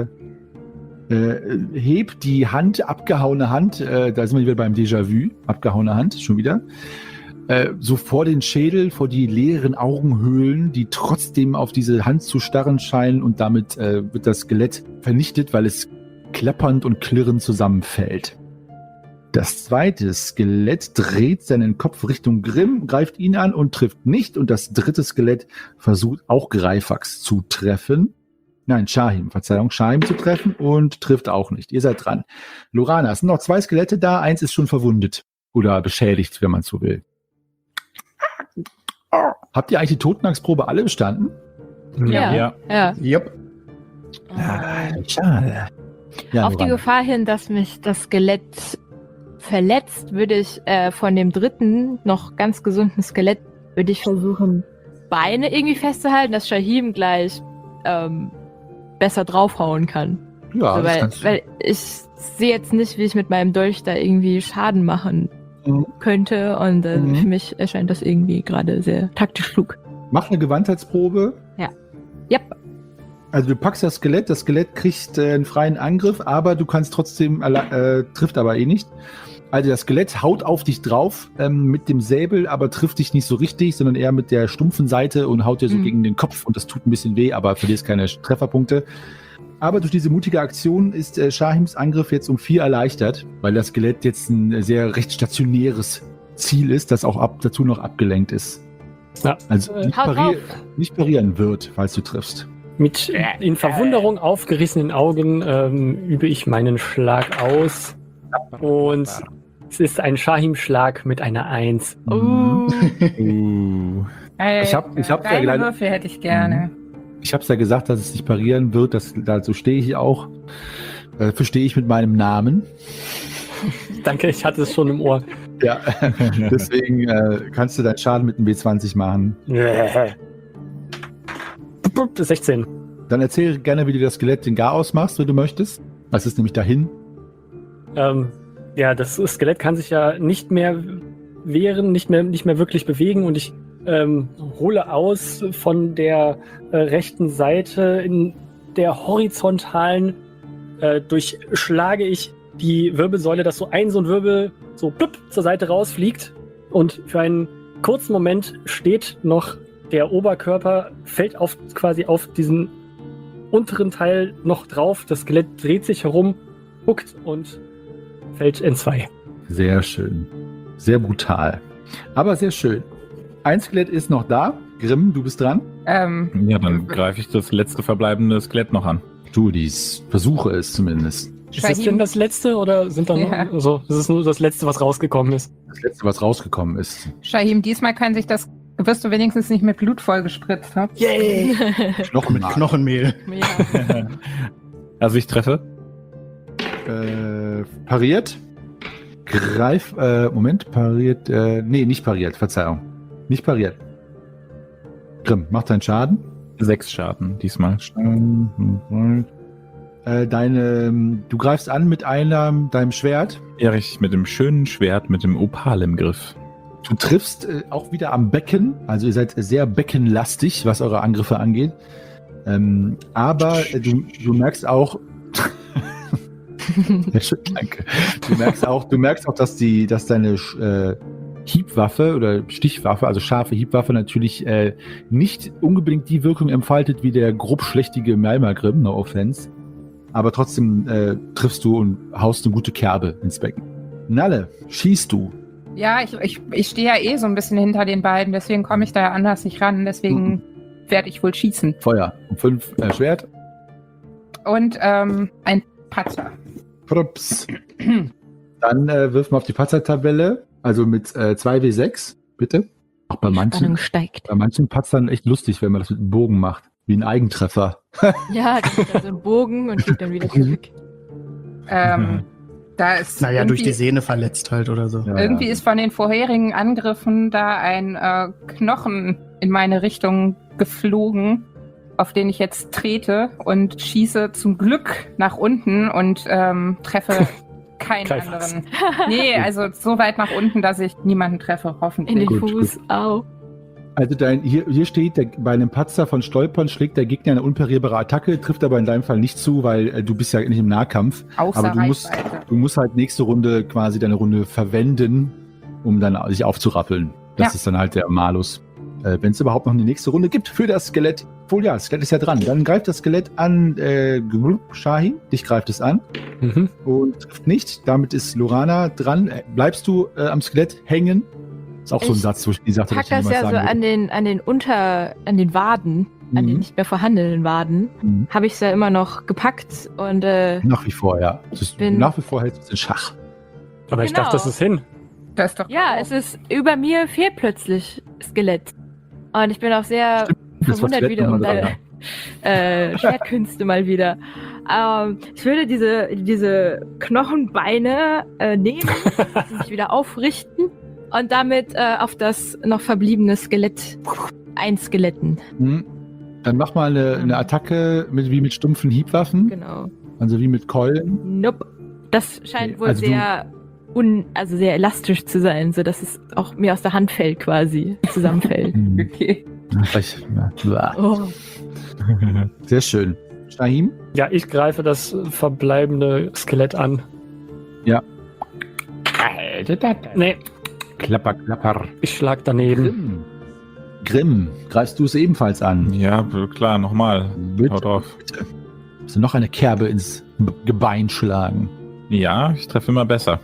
hebt die Hand, abgehauene Hand, da sind wir wieder beim Déjà-vu, abgehauene Hand, schon wieder, so vor den Schädel, vor die leeren Augenhöhlen, die trotzdem auf diese Hand zu starren scheinen und damit wird das Skelett vernichtet, weil es klappernd und klirrend zusammenfällt. Das zweite Skelett dreht seinen Kopf Richtung Grimm, greift ihn an und trifft nicht. Und das dritte Skelett versucht auch Greifax zu treffen. Nein, Shahim zu treffen und trifft auch nicht. Ihr seid dran. Lorana, es sind noch 2 Skelette da. 1 ist schon verwundet oder beschädigt, wenn man so will. Habt ihr eigentlich die Totenangsprobe alle bestanden? Ja. Jupp. Schade. Ja, Auf die Lorana. Gefahr hin, dass mich das Skelett verletzt, würde ich von dem dritten, noch ganz gesunden Skelett, würde ich versuchen, Beine irgendwie festzuhalten, dass Shahim gleich besser draufhauen kann. Ja, So, das kannst du. weil ich sehe jetzt nicht, wie ich mit meinem Dolch da irgendwie Schaden machen könnte. Und für mich erscheint das irgendwie gerade sehr taktisch klug. Mach eine Gewandtheitsprobe. Yep. Also du packst das Skelett kriegt einen freien Angriff, aber du kannst trotzdem, trifft aber eh nicht. Also das Skelett haut auf dich drauf mit dem Säbel, aber trifft dich nicht so richtig, sondern eher mit der stumpfen Seite und haut dir so gegen den Kopf und das tut ein bisschen weh, aber verlierst keine Trefferpunkte. Aber durch diese mutige Aktion ist Shahims Angriff jetzt um 4 erleichtert, weil das Skelett jetzt ein sehr recht stationäres Ziel ist, das auch dazu noch abgelenkt ist. Ja. Also nicht, Haut drauf. nicht parieren wird, falls du triffst. Mit in Verwunderung aufgerissenen Augen übe ich meinen Schlag aus. Und es ist ein Shahim-Schlag mit einer 1. Ich hab ja Deine leider- Würfel hätte ich gerne. Ich habe es ja gesagt, dass es nicht parieren wird. Dazu stehe ich auch. Verstehe ich mit meinem Namen. Danke, ich hatte es schon im Ohr. Ja, deswegen kannst du deinen Schaden mit einem W20 machen. 16. Dann erzähl gerne, wie du das Skelett den Garaus machst, wenn du möchtest. Das ist nämlich dahin. Ja, das Skelett kann sich ja nicht mehr wehren, nicht mehr wirklich bewegen und ich hole aus von der rechten Seite in der horizontalen durchschlage ich die Wirbelsäule, dass so ein Wirbel so plupp zur Seite rausfliegt und für einen kurzen Moment steht noch der Oberkörper, fällt quasi auf diesen unteren Teil noch drauf. Das Skelett dreht sich herum, guckt und fällt in 2. Sehr schön. Sehr brutal. Aber sehr schön. Ein Skelett ist noch da. Grimm, du bist dran. Ja, dann greife ich das letzte verbleibende Skelett noch an. Tu dies. Versuche es zumindest. Ist das denn das letzte oder sind da Ja. noch so? Das ist nur das letzte, was rausgekommen ist. Das letzte, was rausgekommen ist. Shahim, diesmal kann sich das, wirst du wenigstens nicht mit Blut vollgespritzt haben. Yay! Mit Knochenmark. Knochenmehl. Ja. Also ich treffe. Pariert. Moment, pariert. Nee, nicht pariert, Verzeihung. Nicht pariert. Grimm, mach deinen Schaden. 6 Schaden diesmal. Du greifst an mit deinem Schwert. Ja, richtig, mit dem schönen Schwert, mit dem Opal im Griff. Du triffst auch wieder am Becken. Also ihr seid sehr beckenlastig, was eure Angriffe angeht. Aber du merkst auch. Ja, schön, danke. Du merkst auch, dass deine Hiebwaffe oder Stichwaffe, also scharfe Hiebwaffe, natürlich nicht unbedingt die Wirkung entfaltet wie der grobschlächtige Malmagrim, no offense. Aber trotzdem triffst du und haust eine gute Kerbe ins Becken. Nalle, schießt du. Ja, ich stehe ja eh so ein bisschen hinter den beiden, deswegen komme ich da ja anders nicht ran, deswegen werde ich wohl schießen. Feuer. Um 5 Schwert. Und ein Patzer. Props. Dann wirf mal auf die Patzer-Tabelle. Also mit 2W6, bitte. Auch bei Spannung steigt. manchen Patzern echt lustig, wenn man das mit einem Bogen macht. Wie ein Eigentreffer. Ja, dann geht er so einen Bogen und geht dann wieder zurück. Da ist Naja, durch die irgendwie- Sehne verletzt halt oder so. Ja, Irgendwie ist von den vorherigen Angriffen da ein Knochen in meine Richtung geflogen, auf den ich jetzt trete und schieße zum Glück nach unten und treffe keinen Greifax. anderen. Nee, also so weit nach unten, dass ich niemanden treffe, In hoffentlich. den Gut, Fuß. Au. Also hier steht, bei einem Patzer von Stolpern schlägt der Gegner eine unparierbare Attacke, trifft aber in deinem Fall nicht zu, weil du bist ja nicht im Nahkampf. Außer Aber du musst Reichweite. halt nächste Runde quasi deine Runde verwenden, um dann sich aufzurappeln. Das Ja. ist dann halt der Malus. Wenn es überhaupt noch eine nächste Runde gibt für das Skelett. Wohl ja, das Skelett ist ja dran. Dann greift das Skelett an Shahin. Dich greift es an Mhm. und trifft nicht. Damit ist Lorana dran. Bleibst du am Skelett hängen? Ist auch so ein Ich Satz, wo ich gesagt habe, Pack das ja so an den Waden, an den nicht mehr vorhandenen Waden, Mhm. habe ich es ja immer noch gepackt und Nach wie vor, ja. Das ist, Bin- nach wie vor hältst du es in Schach. Aber ich Genau. dachte, das ist hin. Das ist doch ja, es ist über mir fehlt plötzlich Skelett. Und ich bin auch sehr Das war verwundert Skelett wieder um Nummer drei, deine Schwertkünste mal wieder. Ich würde diese Knochenbeine nehmen, sich wieder aufrichten und damit auf das noch verbliebene Skelett einskeletten. Mhm. Dann mach mal eine Attacke wie mit stumpfen Hiebwaffen, Genau. also wie mit Keulen. Nope. Das scheint Nee, wohl also sehr sehr elastisch zu sein, sodass es auch mir aus der Hand fällt quasi, zusammenfällt. Mhm. Okay. Ja. Oh. Sehr schön. Shahim? Ja, ich greife das verbleibende Skelett an. Ja. Nee, Klapper, klapper. ich schlag daneben. Grimm, greifst du es ebenfalls an? Ja, klar, nochmal. Bitte. Hau drauf. Musst du noch eine Kerbe ins Gebein schlagen. Ja, ich treffe immer besser.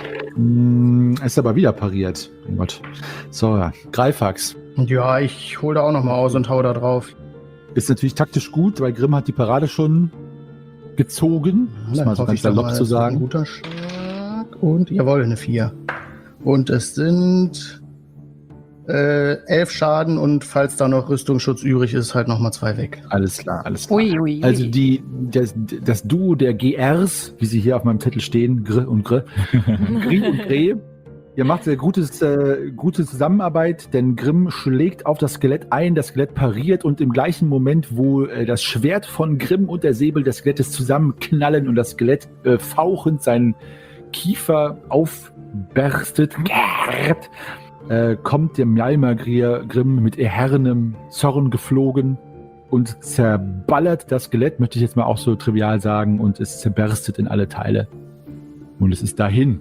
Ist aber wieder pariert. Oh Gott. So, Greifax. Ja, ich hole da auch nochmal aus und hau da drauf. Ist natürlich taktisch gut, weil Grimm hat die Parade schon gezogen. Muss mal so hoffe ganz ich doch salopp mal, zu es wird Ein sagen. guter Schlag. Und jawohl, eine 4. Und es sind 11 Schaden und falls da noch Rüstungsschutz übrig ist, halt nochmal 2 weg. Alles klar, alles klar. Ui, ui, ui. Also das Duo der GRs, wie sie hier auf meinem Zettel stehen, Gr und Gr, Gri und Gre, ihr macht sehr gute Zusammenarbeit, denn Grimm schlägt auf das Skelett ein, das Skelett pariert und im gleichen Moment, wo das Schwert von Grimm und der Säbel des Skelettes zusammenknallen und das Skelett fauchend seinen Kiefer aufberstet, kommt der Mjalmagrier Grimm mit erhernem Zorn geflogen und zerballert das Skelett, möchte ich jetzt mal auch so trivial sagen, und es zerberstet in alle Teile. Und es ist dahin.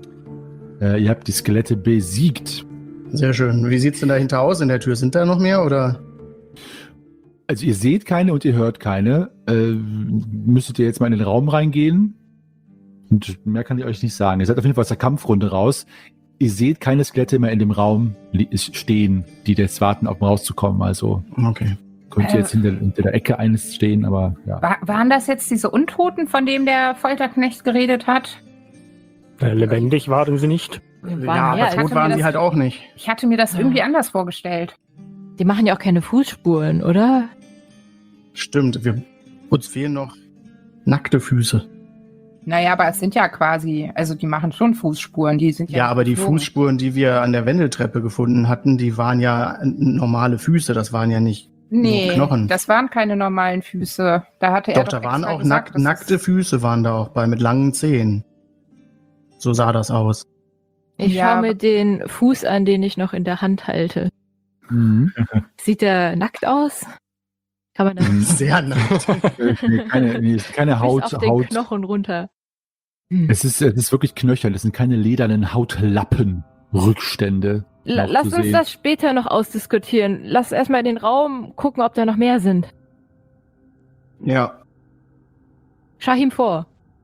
Ihr habt die Skelette besiegt. Sehr schön. Wie sieht's denn dahinter aus in der Tür? Sind da noch mehr oder? Also ihr seht keine und ihr hört keine. Müsstet ihr jetzt mal in den Raum reingehen? Und mehr kann ich euch nicht sagen. Ihr seid auf jeden Fall aus der Kampfrunde raus. Ihr seht keine Skelette mehr in dem Raum stehen, die jetzt warten, auf rauszukommen. Also Okay. könnt ihr jetzt hinter der Ecke eines stehen, aber ja. Waren das jetzt diese Untoten, von denen der Folterknecht geredet hat? Lebendig waren sie nicht. Wir Ja, waren aber mehr als- tot hatte waren mir sie das- halt auch nicht. Ich hatte mir das irgendwie anders vorgestellt. Die machen ja auch keine Fußspuren, oder? Stimmt, uns fehlen noch nackte Füße. Naja, aber es sind ja quasi, also die machen schon Fußspuren, die sind ja. Ja, aber die geflogen. Fußspuren, die wir an der Wendeltreppe gefunden hatten, die waren ja normale Füße, das waren ja nicht Nee, nur Knochen. das waren keine normalen Füße. Da hatte er Doch, da extra waren auch gesagt, dass nackte es- Füße waren da auch bei, mit langen Zehen. So sah das aus. Ich Ja, schaue mir den Fuß an, den ich noch in der Hand halte. Mhm. Sieht der nackt aus? Kann man das Sehr nackt. Keine Haut. bis auf den Haut. Knochen runter? Es ist wirklich knöchern. Es sind keine ledernen Hautlappen. Rückstände. noch Lass zu uns sehen. das später noch ausdiskutieren. Lass erstmal in den Raum gucken, ob da noch mehr sind. Ja. Shahim vor.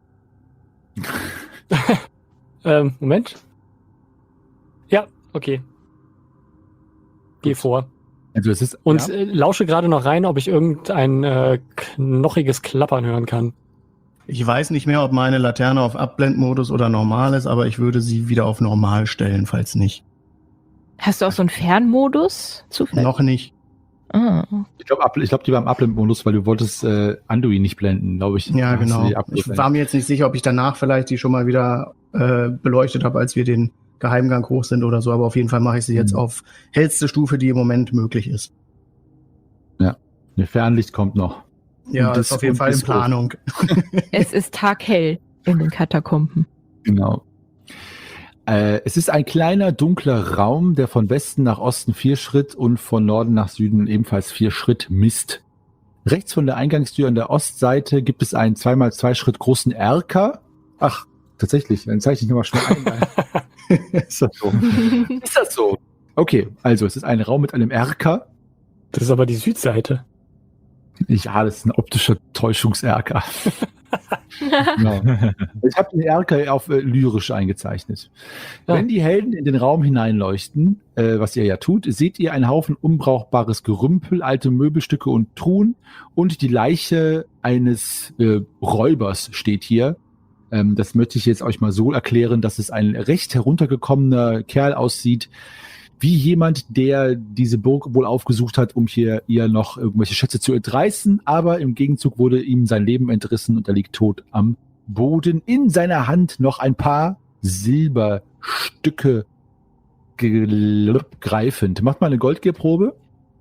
Moment. Ja, okay. Geh Gut. vor. Also es ist Und ja. lausche gerade noch rein, ob ich irgendein knochiges Klappern hören kann. Ich weiß nicht mehr, ob meine Laterne auf Abblendmodus oder normal ist, aber ich würde sie wieder auf normal stellen, falls nicht. Hast du auch so einen Fernmodus zufällig? Noch nicht. Ah. Ich glaube, die war im Abblendmodus, weil du wolltest Anduin nicht blenden, glaube ich. Ja, Da hast du genau. die Ich abgeblendet. war mir jetzt nicht sicher, ob ich danach vielleicht die schon mal wieder beleuchtet habe, als wir den Geheimgang hoch sind oder so, aber auf jeden Fall mache ich sie jetzt Mhm. auf hellste Stufe, die im Moment möglich ist. Eine Fernlicht kommt noch. Ja, Und das ist auf jeden Fall in Disco. Planung. Es ist taghell in den Katakomben. Genau. Es ist ein kleiner, dunkler Raum, der von Westen nach Osten 4 Schritt und von Norden nach Süden ebenfalls 4 Schritt misst. Rechts von der Eingangstür an der Ostseite gibt es einen 2x2 Schritt großen Erker. Ach, tatsächlich, dann zeichne ich nochmal schnell ein. Ist das so? Ist das so? Okay, also es ist ein Raum mit einem Erker. Das ist aber die Südseite. Ja, das ist ein optischer Täuschungserker. Genau. Ich habe den Erker auf lyrisch eingezeichnet. Ja. Wenn die Helden in den Raum hineinleuchten, was ihr ja tut, seht ihr einen Haufen unbrauchbares Gerümpel, alte Möbelstücke und Truhen und die Leiche eines Räubers steht hier. Das möchte ich jetzt euch mal so erklären, dass es ein recht heruntergekommener Kerl aussieht, wie jemand, der diese Burg wohl aufgesucht hat, um hier ihr noch irgendwelche Schätze zu entreißen, aber im Gegenzug wurde ihm sein Leben entrissen und er liegt tot am Boden. In seiner Hand noch ein paar Silberstücke greifend. Macht mal eine Goldgierprobe.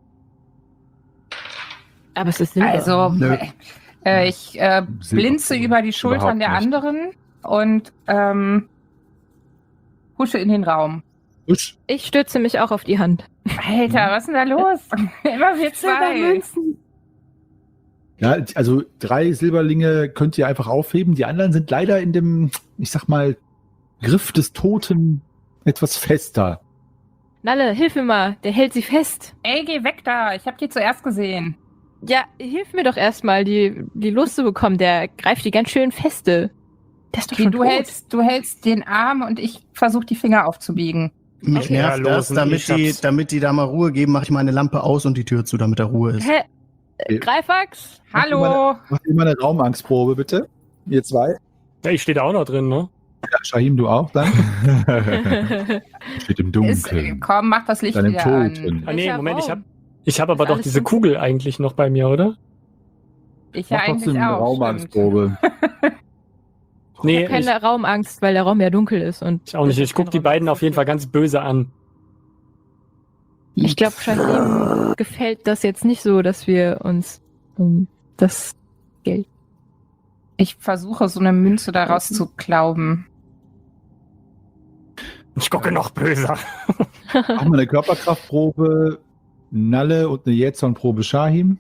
Aber es ist Silber. Also, Nö. ich blinze über die Schultern der Überhaupt nicht. anderen und husche in den Raum. Usch. Ich stütze mich auch auf die Hand. Alter, was ist denn da los? Immer wir zwei. Silbermünzen. Ja, also 3 Silberlinge könnt ihr einfach aufheben. Die anderen sind leider in dem, ich sag mal, Griff des Toten etwas fester. Nalle, hilf mir mal. Der hält sie fest. Ey, geh weg da. Ich hab die zuerst gesehen. Ja, hilf mir doch erstmal, die loszubekommen. Der greift die ganz schön feste. Der ist doch Okay, schon du tot. hältst den Arm und ich versuche die Finger aufzubiegen. Mich Okay. nervt Ja, das, losen, ich hab's. damit die da mal Ruhe geben, mache ich meine Lampe aus und die Tür zu, damit da Ruhe ist. Hä? Greifax? Hallo. Macht ihr mal eine Raumangstprobe, bitte. Ihr 2. Ja, ich stehe da auch noch drin, ne? Ja, Shahim, du auch, dann. Steht im Dunkeln. Komm, mach das Licht Deinem wieder Toten. Ah, nee, Welcher Moment, Raum? ich hab aber Ist doch alles diese dunkel? Kugel eigentlich noch bei mir, oder? Ich ja Mach eigentlich trotzdem eine auch. Raumangstprobe. Nee, Keine Raumangst, weil der Raum ja dunkel ist. Und ich auch nicht. Ich guck die beiden auf jeden Fall ganz böse an. Ich glaube, Shahim gefällt das jetzt nicht so, dass wir uns um das Geld. Ich versuche, so eine Münze daraus zu klauben. Ich gucke noch böser. Mach mal eine Körperkraftprobe, Nalle und eine Jetson-Probe Shahim.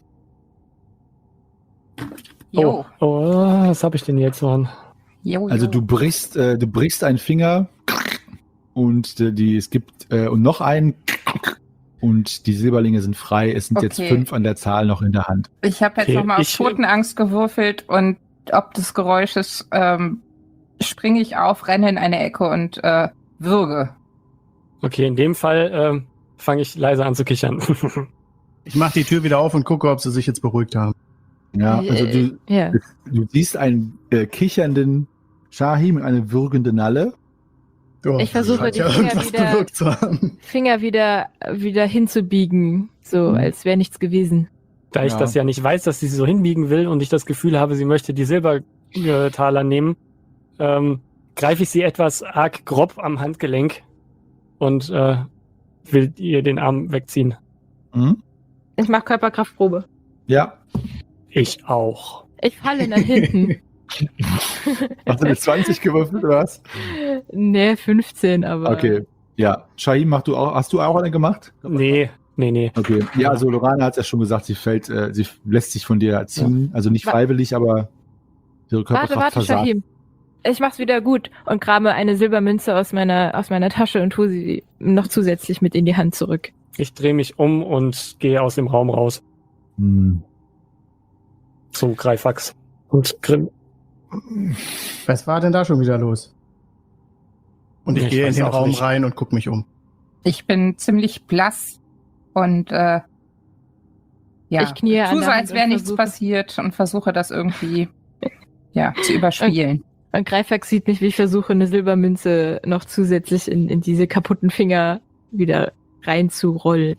Jo. Oh, was habe ich denn jetzt, Mann? Jo, Also jo. du brichst einen Finger und es gibt und noch einen und die Silberlinge sind frei. Es sind jetzt Okay. 5 an der Zahl noch in der Hand. Ich habe jetzt Okay, nochmal auf ich- Totenangst gewürfelt und ob des Geräusches springe ich auf, renne in eine Ecke und würge. Okay, in dem Fall fange ich leise an zu kichern. Ich mache die Tür wieder auf und gucke, ob sie sich jetzt beruhigt haben. Ja, also Ja. du siehst einen kichernden Shahim und eine würgende Nalle. Oh, Ich versuche, scheint die ja Finger irgendwas wieder- bewirkt zu haben. Finger wieder hinzubiegen, so als wäre nichts gewesen. Da ich Ja. das ja nicht weiß, dass sie so hinbiegen will und ich das Gefühl habe, sie möchte die Silbertaler nehmen, greife ich sie etwas arg grob am Handgelenk und will ihr den Arm wegziehen. Mhm. Ich mache Körperkraftprobe. Ja. Ich auch. Ich falle nach hinten. Hast du eine 20 gewürfelt oder was? Nee, 15, aber. Okay. Ja. Shahim, hast du auch eine gemacht? Nee. Okay. Ja, also Lorana hat ja schon gesagt, sie lässt sich von dir ziehen. Also nicht Wa- freiwillig, aber ihre Körperkraft Warte, versagt. Shahim. Ich mach's wieder gut und grabe eine Silbermünze aus meiner Tasche und tue sie noch zusätzlich mit in die Hand zurück. Ich drehe mich um und gehe aus dem Raum raus. Hm. Zu Greifax und Grimm. Was war denn da schon wieder los? Und ich Ich gehe in weiß den auch Raum nicht. rein und gucke mich um. Ich bin ziemlich blass und ja, Ich knie an tu der so, Hand als wäre und nichts versuche- passiert und versuche das irgendwie zu überspielen. Und Greifax sieht mich, wie ich versuche, eine Silbermünze noch zusätzlich in diese kaputten Finger wieder reinzurollen.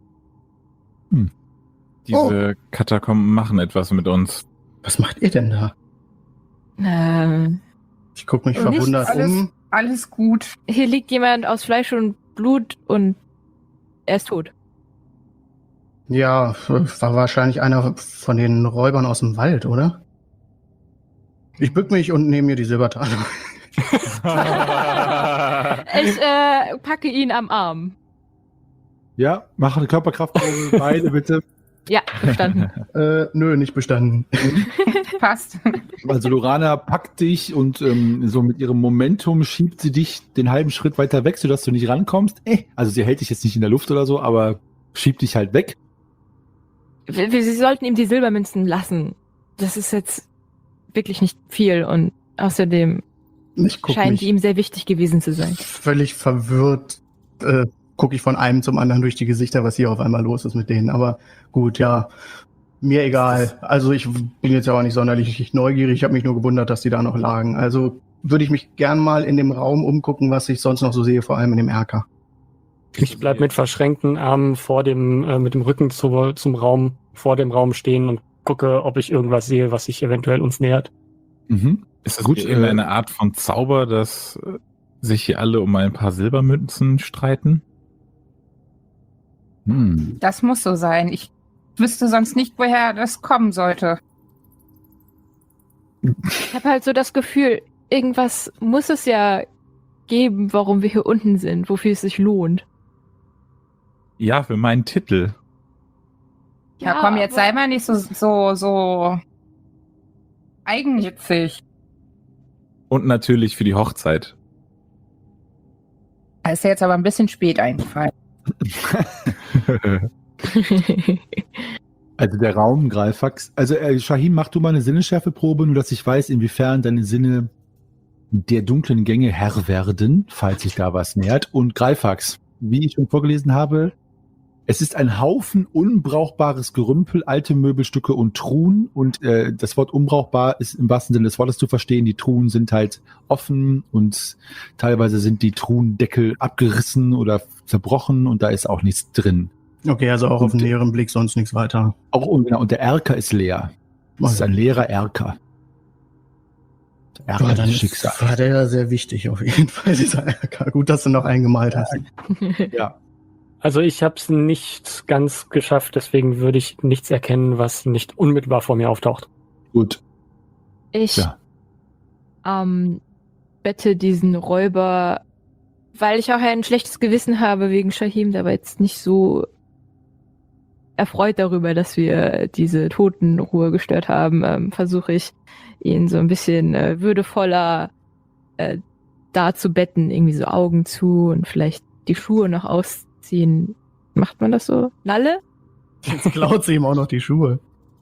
Diese Katakomben machen etwas mit uns. Was macht ihr denn da? Ich gucke mich Nichts, verwundert um. Alles gut. Hier liegt jemand aus Fleisch und Blut und er ist tot. Ja, war wahrscheinlich einer von den Räubern aus dem Wald, oder? Ich bück mich und nehme mir die Silbertaler. Ich packe ihn am Arm. Ja, mach eine Körperkraftprobe, beide bitte. Ja, verstanden. Nö, nicht bestanden. Passt. Also Lorana packt dich und so mit ihrem Momentum schiebt sie dich den halben Schritt weiter weg, sodass du nicht rankommst. Also sie hält dich jetzt nicht in der Luft oder so, aber schiebt dich halt weg. Sie sollten ihm die Silbermünzen lassen. Das ist jetzt wirklich nicht viel und außerdem Ich guck scheint mich ihm sehr wichtig gewesen zu sein. völlig verwirrt. Gucke ich von einem zum anderen durch die Gesichter, was hier auf einmal los ist mit denen. Aber gut, ja, mir egal. Also ich bin jetzt ja auch nicht sonderlich neugierig. Ich habe mich nur gewundert, dass die da noch lagen. Also würde ich mich gern mal in dem Raum umgucken, was ich sonst noch so sehe, vor allem in dem Erker. Ich bleib mit verschränkten Armen mit dem Rücken zum Raum, vor dem Raum stehen und gucke, ob ich irgendwas sehe, was sich eventuell uns nähert. Mhm. Ist das Gut, gut, irgendeine Art von Zauber, dass sich hier alle um ein paar Silbermünzen streiten? Das muss so sein. Ich wüsste sonst nicht, woher das kommen sollte. Ich habe halt so das Gefühl, irgendwas muss es ja geben, warum wir hier unten sind, wofür es sich lohnt. Ja, für meinen Titel. Ja, komm, jetzt sei mal nicht so eigennützig. Und natürlich für die Hochzeit. Das ist ja jetzt aber ein bisschen spät eingefallen. Also der Raum, Greifax. Also Shahim, mach du mal eine Sinnesschärfeprobe, nur dass ich weiß, inwiefern deine Sinne der dunklen Gänge Herr werden, falls sich da was nähert. Und Greifax, wie ich schon vorgelesen habe, es ist ein Haufen unbrauchbares Gerümpel, alte Möbelstücke und Truhen. Und das Wort unbrauchbar ist im wahrsten Sinne des Wortes zu verstehen. Die Truhen sind halt offen und teilweise sind die Truhendeckel abgerissen oder zerbrochen und da ist auch nichts drin. Okay, also auch auf den näheren Blick sonst nichts weiter. Auch genau, und der Erker ist leer. Das ist ein leerer Erker. Der Erker des Schicksals. War der ja sehr wichtig auf jeden Fall, dieser Erker. Gut, dass du noch einen gemalt hast. Ja. Also ich habe es nicht ganz geschafft, deswegen würde ich nichts erkennen, was nicht unmittelbar vor mir auftaucht. Gut. Ich Ja. bette diesen Räuber, weil ich auch ein schlechtes Gewissen habe wegen Shahim, der war jetzt nicht so erfreut darüber, dass wir diese Totenruhe gestört haben, versuche ich, ihn so ein bisschen würdevoller da zu betten, irgendwie so Augen zu und vielleicht die Schuhe noch ausziehen. Macht man das so? Nalle? Jetzt klaut sie ihm auch noch die Schuhe.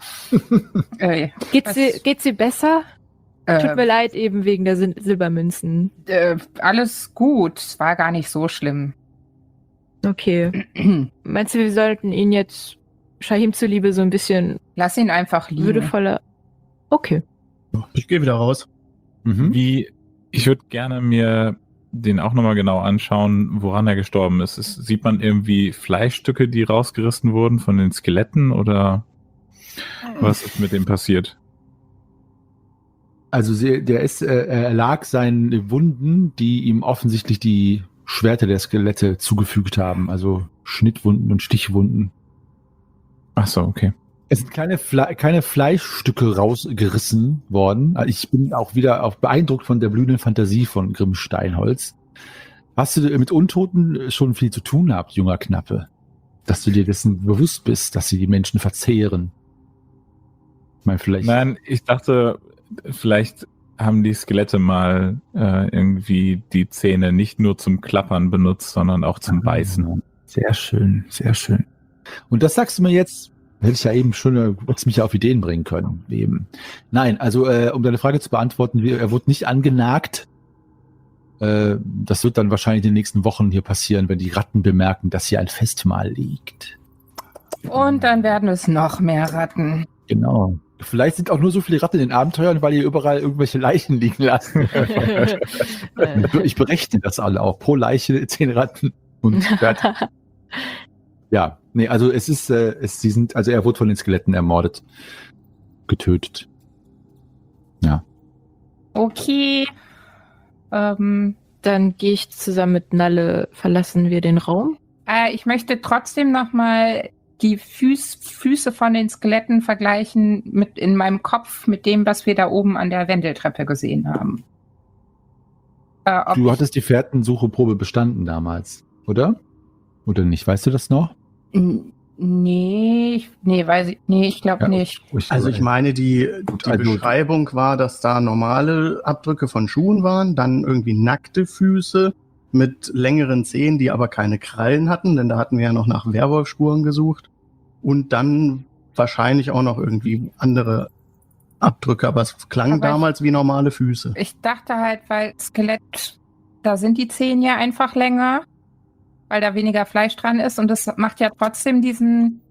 Geht sie besser? Tut mir leid, eben wegen der Silbermünzen. Alles gut. Es war gar nicht so schlimm. Okay. Meinst du, wir sollten ihn jetzt Shahim zuliebe so ein bisschen Lass ihn einfach liegen. würdevoller... Okay. Ich gehe wieder raus. Mhm. Ich würde gerne mir den auch nochmal genau anschauen, woran er gestorben ist. Sieht man irgendwie Fleischstücke, die rausgerissen wurden von den Skeletten oder was ist mit dem passiert? Also er lag seinen Wunden, die ihm offensichtlich die Schwerter der Skelette zugefügt haben. Also Schnittwunden und Stichwunden. Ach so, okay. Es sind keine Fleischstücke rausgerissen worden. Also ich bin auch wieder beeindruckt von der blühenden Fantasie von Grimm Steinholz. Hast du mit Untoten schon viel zu tun gehabt, junger Knappe? Dass du dir dessen bewusst bist, dass sie die Menschen verzehren. Ich meine, vielleicht... Nein, ich dachte, vielleicht haben die Skelette mal irgendwie die Zähne nicht nur zum Klappern benutzt, sondern auch zum Beißen. Sehr schön, sehr schön. Und das sagst du mir jetzt, hätte ich ja eben schon, hättest mich ja auf Ideen bringen können. Eben. Nein, also um deine Frage zu beantworten, er wurde nicht angenagt. Das wird dann wahrscheinlich in den nächsten Wochen hier passieren, wenn die Ratten bemerken, dass hier ein Festmahl liegt. Und dann werden es noch mehr Ratten. Genau. Vielleicht sind auch nur so viele Ratten in den Abenteuern, weil ihr überall irgendwelche Leichen liegen lasst. Ich berechne das alle auch. Pro Leiche 10 Ratten. Und ja, nee, also es ist, er wurde von den Skeletten ermordet. Getötet. Ja. Okay. Dann gehe ich zusammen mit Nalle, verlassen wir den Raum. Ich möchte trotzdem nochmal die Füße von den Skeletten vergleichen in meinem Kopf mit dem, was wir da oben an der Wendeltreppe gesehen haben. Du hattest die Fährtensucheprobe bestanden damals, oder? Oder nicht? Weißt du das noch? Nee, ich glaube nicht. Also ich meine, die Beschreibung war, dass da normale Abdrücke von Schuhen waren, dann irgendwie nackte Füße mit längeren Zehen, die aber keine Krallen hatten, denn da hatten wir ja noch nach Werwolfspuren gesucht. Und dann wahrscheinlich auch noch irgendwie andere Abdrücke, aber es klang damals wie normale Füße. Ich dachte halt, weil Skelett, da sind die Zehen ja einfach länger, weil da weniger Fleisch dran ist und das macht ja trotzdem diesen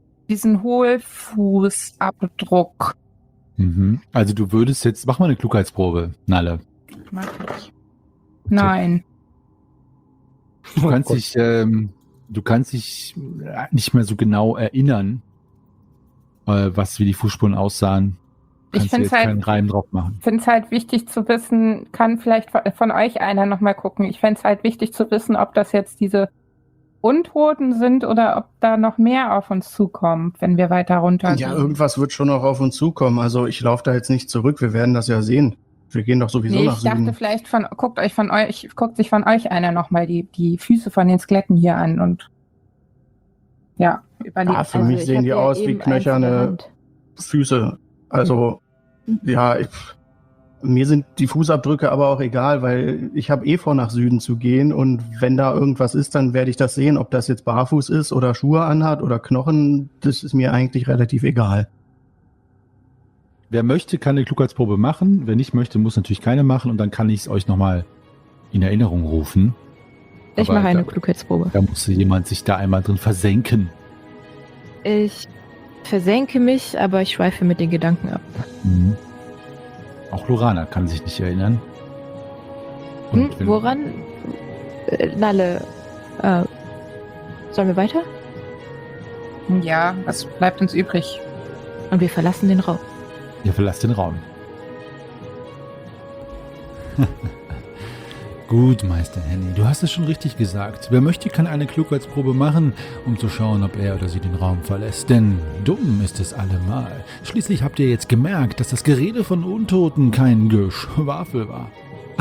Hohlfußabdruck. Mhm. Also du würdest jetzt, mach mal eine Klugheitsprobe, Nalle. Mach ich. Nein. Du kannst dich nicht mehr so genau erinnern, wie die Fußspuren aussahen. Ich finde es halt, keinen Reim drauf machen. Ich finde es halt wichtig zu wissen, kann vielleicht von euch einer nochmal gucken. Ich fände es halt wichtig zu wissen, ob das jetzt diese Untoten sind oder ob da noch mehr auf uns zukommt, wenn wir weiter runter gehen. Ja, irgendwas wird schon noch auf uns zukommen. Also ich laufe da jetzt nicht zurück, wir werden das ja sehen. Wir gehen doch sowieso nach Süden. Ich dachte vielleicht guckt sich von euch einer nochmal die Füße von den Skeletten hier an und ja, überlegt. Ja, für mich sehen die aus wie knöcherne Füße. Also, ja, mir sind die Fußabdrücke aber auch egal, weil ich habe vor, nach Süden zu gehen und wenn da irgendwas ist, dann werde ich das sehen, ob das jetzt barfuß ist oder Schuhe anhat oder Knochen, das ist mir eigentlich relativ egal. Wer möchte, kann eine Klugheitsprobe machen. Wer nicht möchte, muss natürlich keine machen und dann kann ich es euch nochmal in Erinnerung rufen. Ich mache eine Klugheitsprobe. Da musste jemand sich da einmal drin versenken. Ich versenke mich, aber ich schweife mit den Gedanken ab. Mhm. Auch Lorana kann sich nicht erinnern. Und woran? Nalle, sollen wir weiter? Ja, was bleibt uns übrig? Und wir verlassen den Raum. Ihr verlasst den Raum. Gut, Meister Henny, du hast es schon richtig gesagt. Wer möchte, kann eine Klugheitsprobe machen, um zu schauen, ob er oder sie den Raum verlässt. Denn dumm ist es allemal. Schließlich habt ihr jetzt gemerkt, dass das Gerede von Untoten kein Geschwafel war.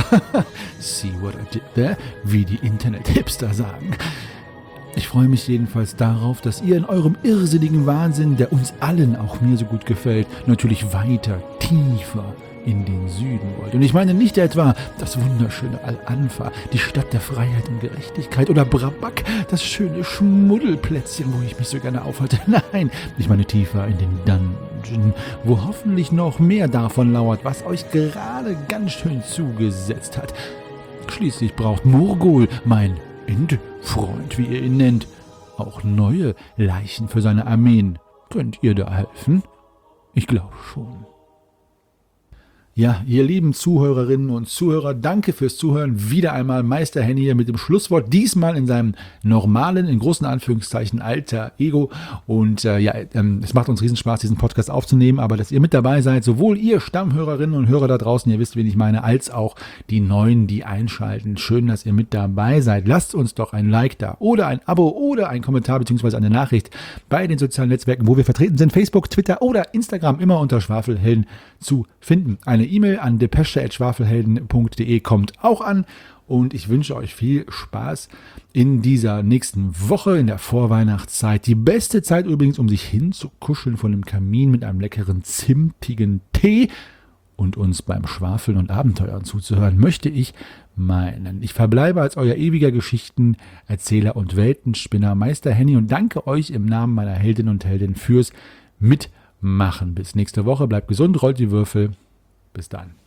See what I did there? Wie die Internet-Hipster sagen. Ich freue mich jedenfalls darauf, dass ihr in eurem irrsinnigen Wahnsinn, der uns allen, auch mir so gut gefällt, natürlich weiter, tiefer in den Süden wollt. Und ich meine nicht etwa das wunderschöne Al-Anfa, die Stadt der Freiheit und Gerechtigkeit, oder Brabak, das schöne Schmuddelplätzchen, wo ich mich so gerne aufhalte. Nein, ich meine tiefer in den Dungeon, wo hoffentlich noch mehr davon lauert, was euch gerade ganz schön zugesetzt hat. Schließlich braucht Murgol, mein Endfreund, wie ihr ihn nennt, auch neue Leichen für seine Armeen. Könnt ihr da helfen? Ich glaube schon. Ja, ihr lieben Zuhörerinnen und Zuhörer, danke fürs Zuhören. Wieder einmal Meister Henny hier mit dem Schlusswort, diesmal in seinem normalen, in großen Anführungszeichen, alter Ego. Und es macht uns riesen Spaß, diesen Podcast aufzunehmen, aber dass ihr mit dabei seid, sowohl ihr Stammhörerinnen und Hörer da draußen, ihr wisst, wen ich meine, als auch die Neuen, die einschalten. Schön, dass ihr mit dabei seid. Lasst uns doch ein Like da oder ein Abo oder ein Kommentar bzw. eine Nachricht bei den sozialen Netzwerken, wo wir vertreten sind, Facebook, Twitter oder Instagram, immer unter Schwafelhelden zu finden. Eine E-Mail an depesche@schwafelhelden.de kommt auch an und ich wünsche euch viel Spaß in dieser nächsten Woche, in der Vorweihnachtszeit. Die beste Zeit übrigens, um sich hinzukuscheln vor dem Kamin mit einem leckeren, zimtigen Tee und uns beim Schwafeln und Abenteuern zuzuhören, möchte ich meinen. Ich verbleibe als euer ewiger Geschichtenerzähler und Weltenspinner Meister Henny und danke euch im Namen meiner Heldinnen und Helden fürs Mitmachen. Bis nächste Woche. Bleibt gesund, rollt die Würfel. Bis dann.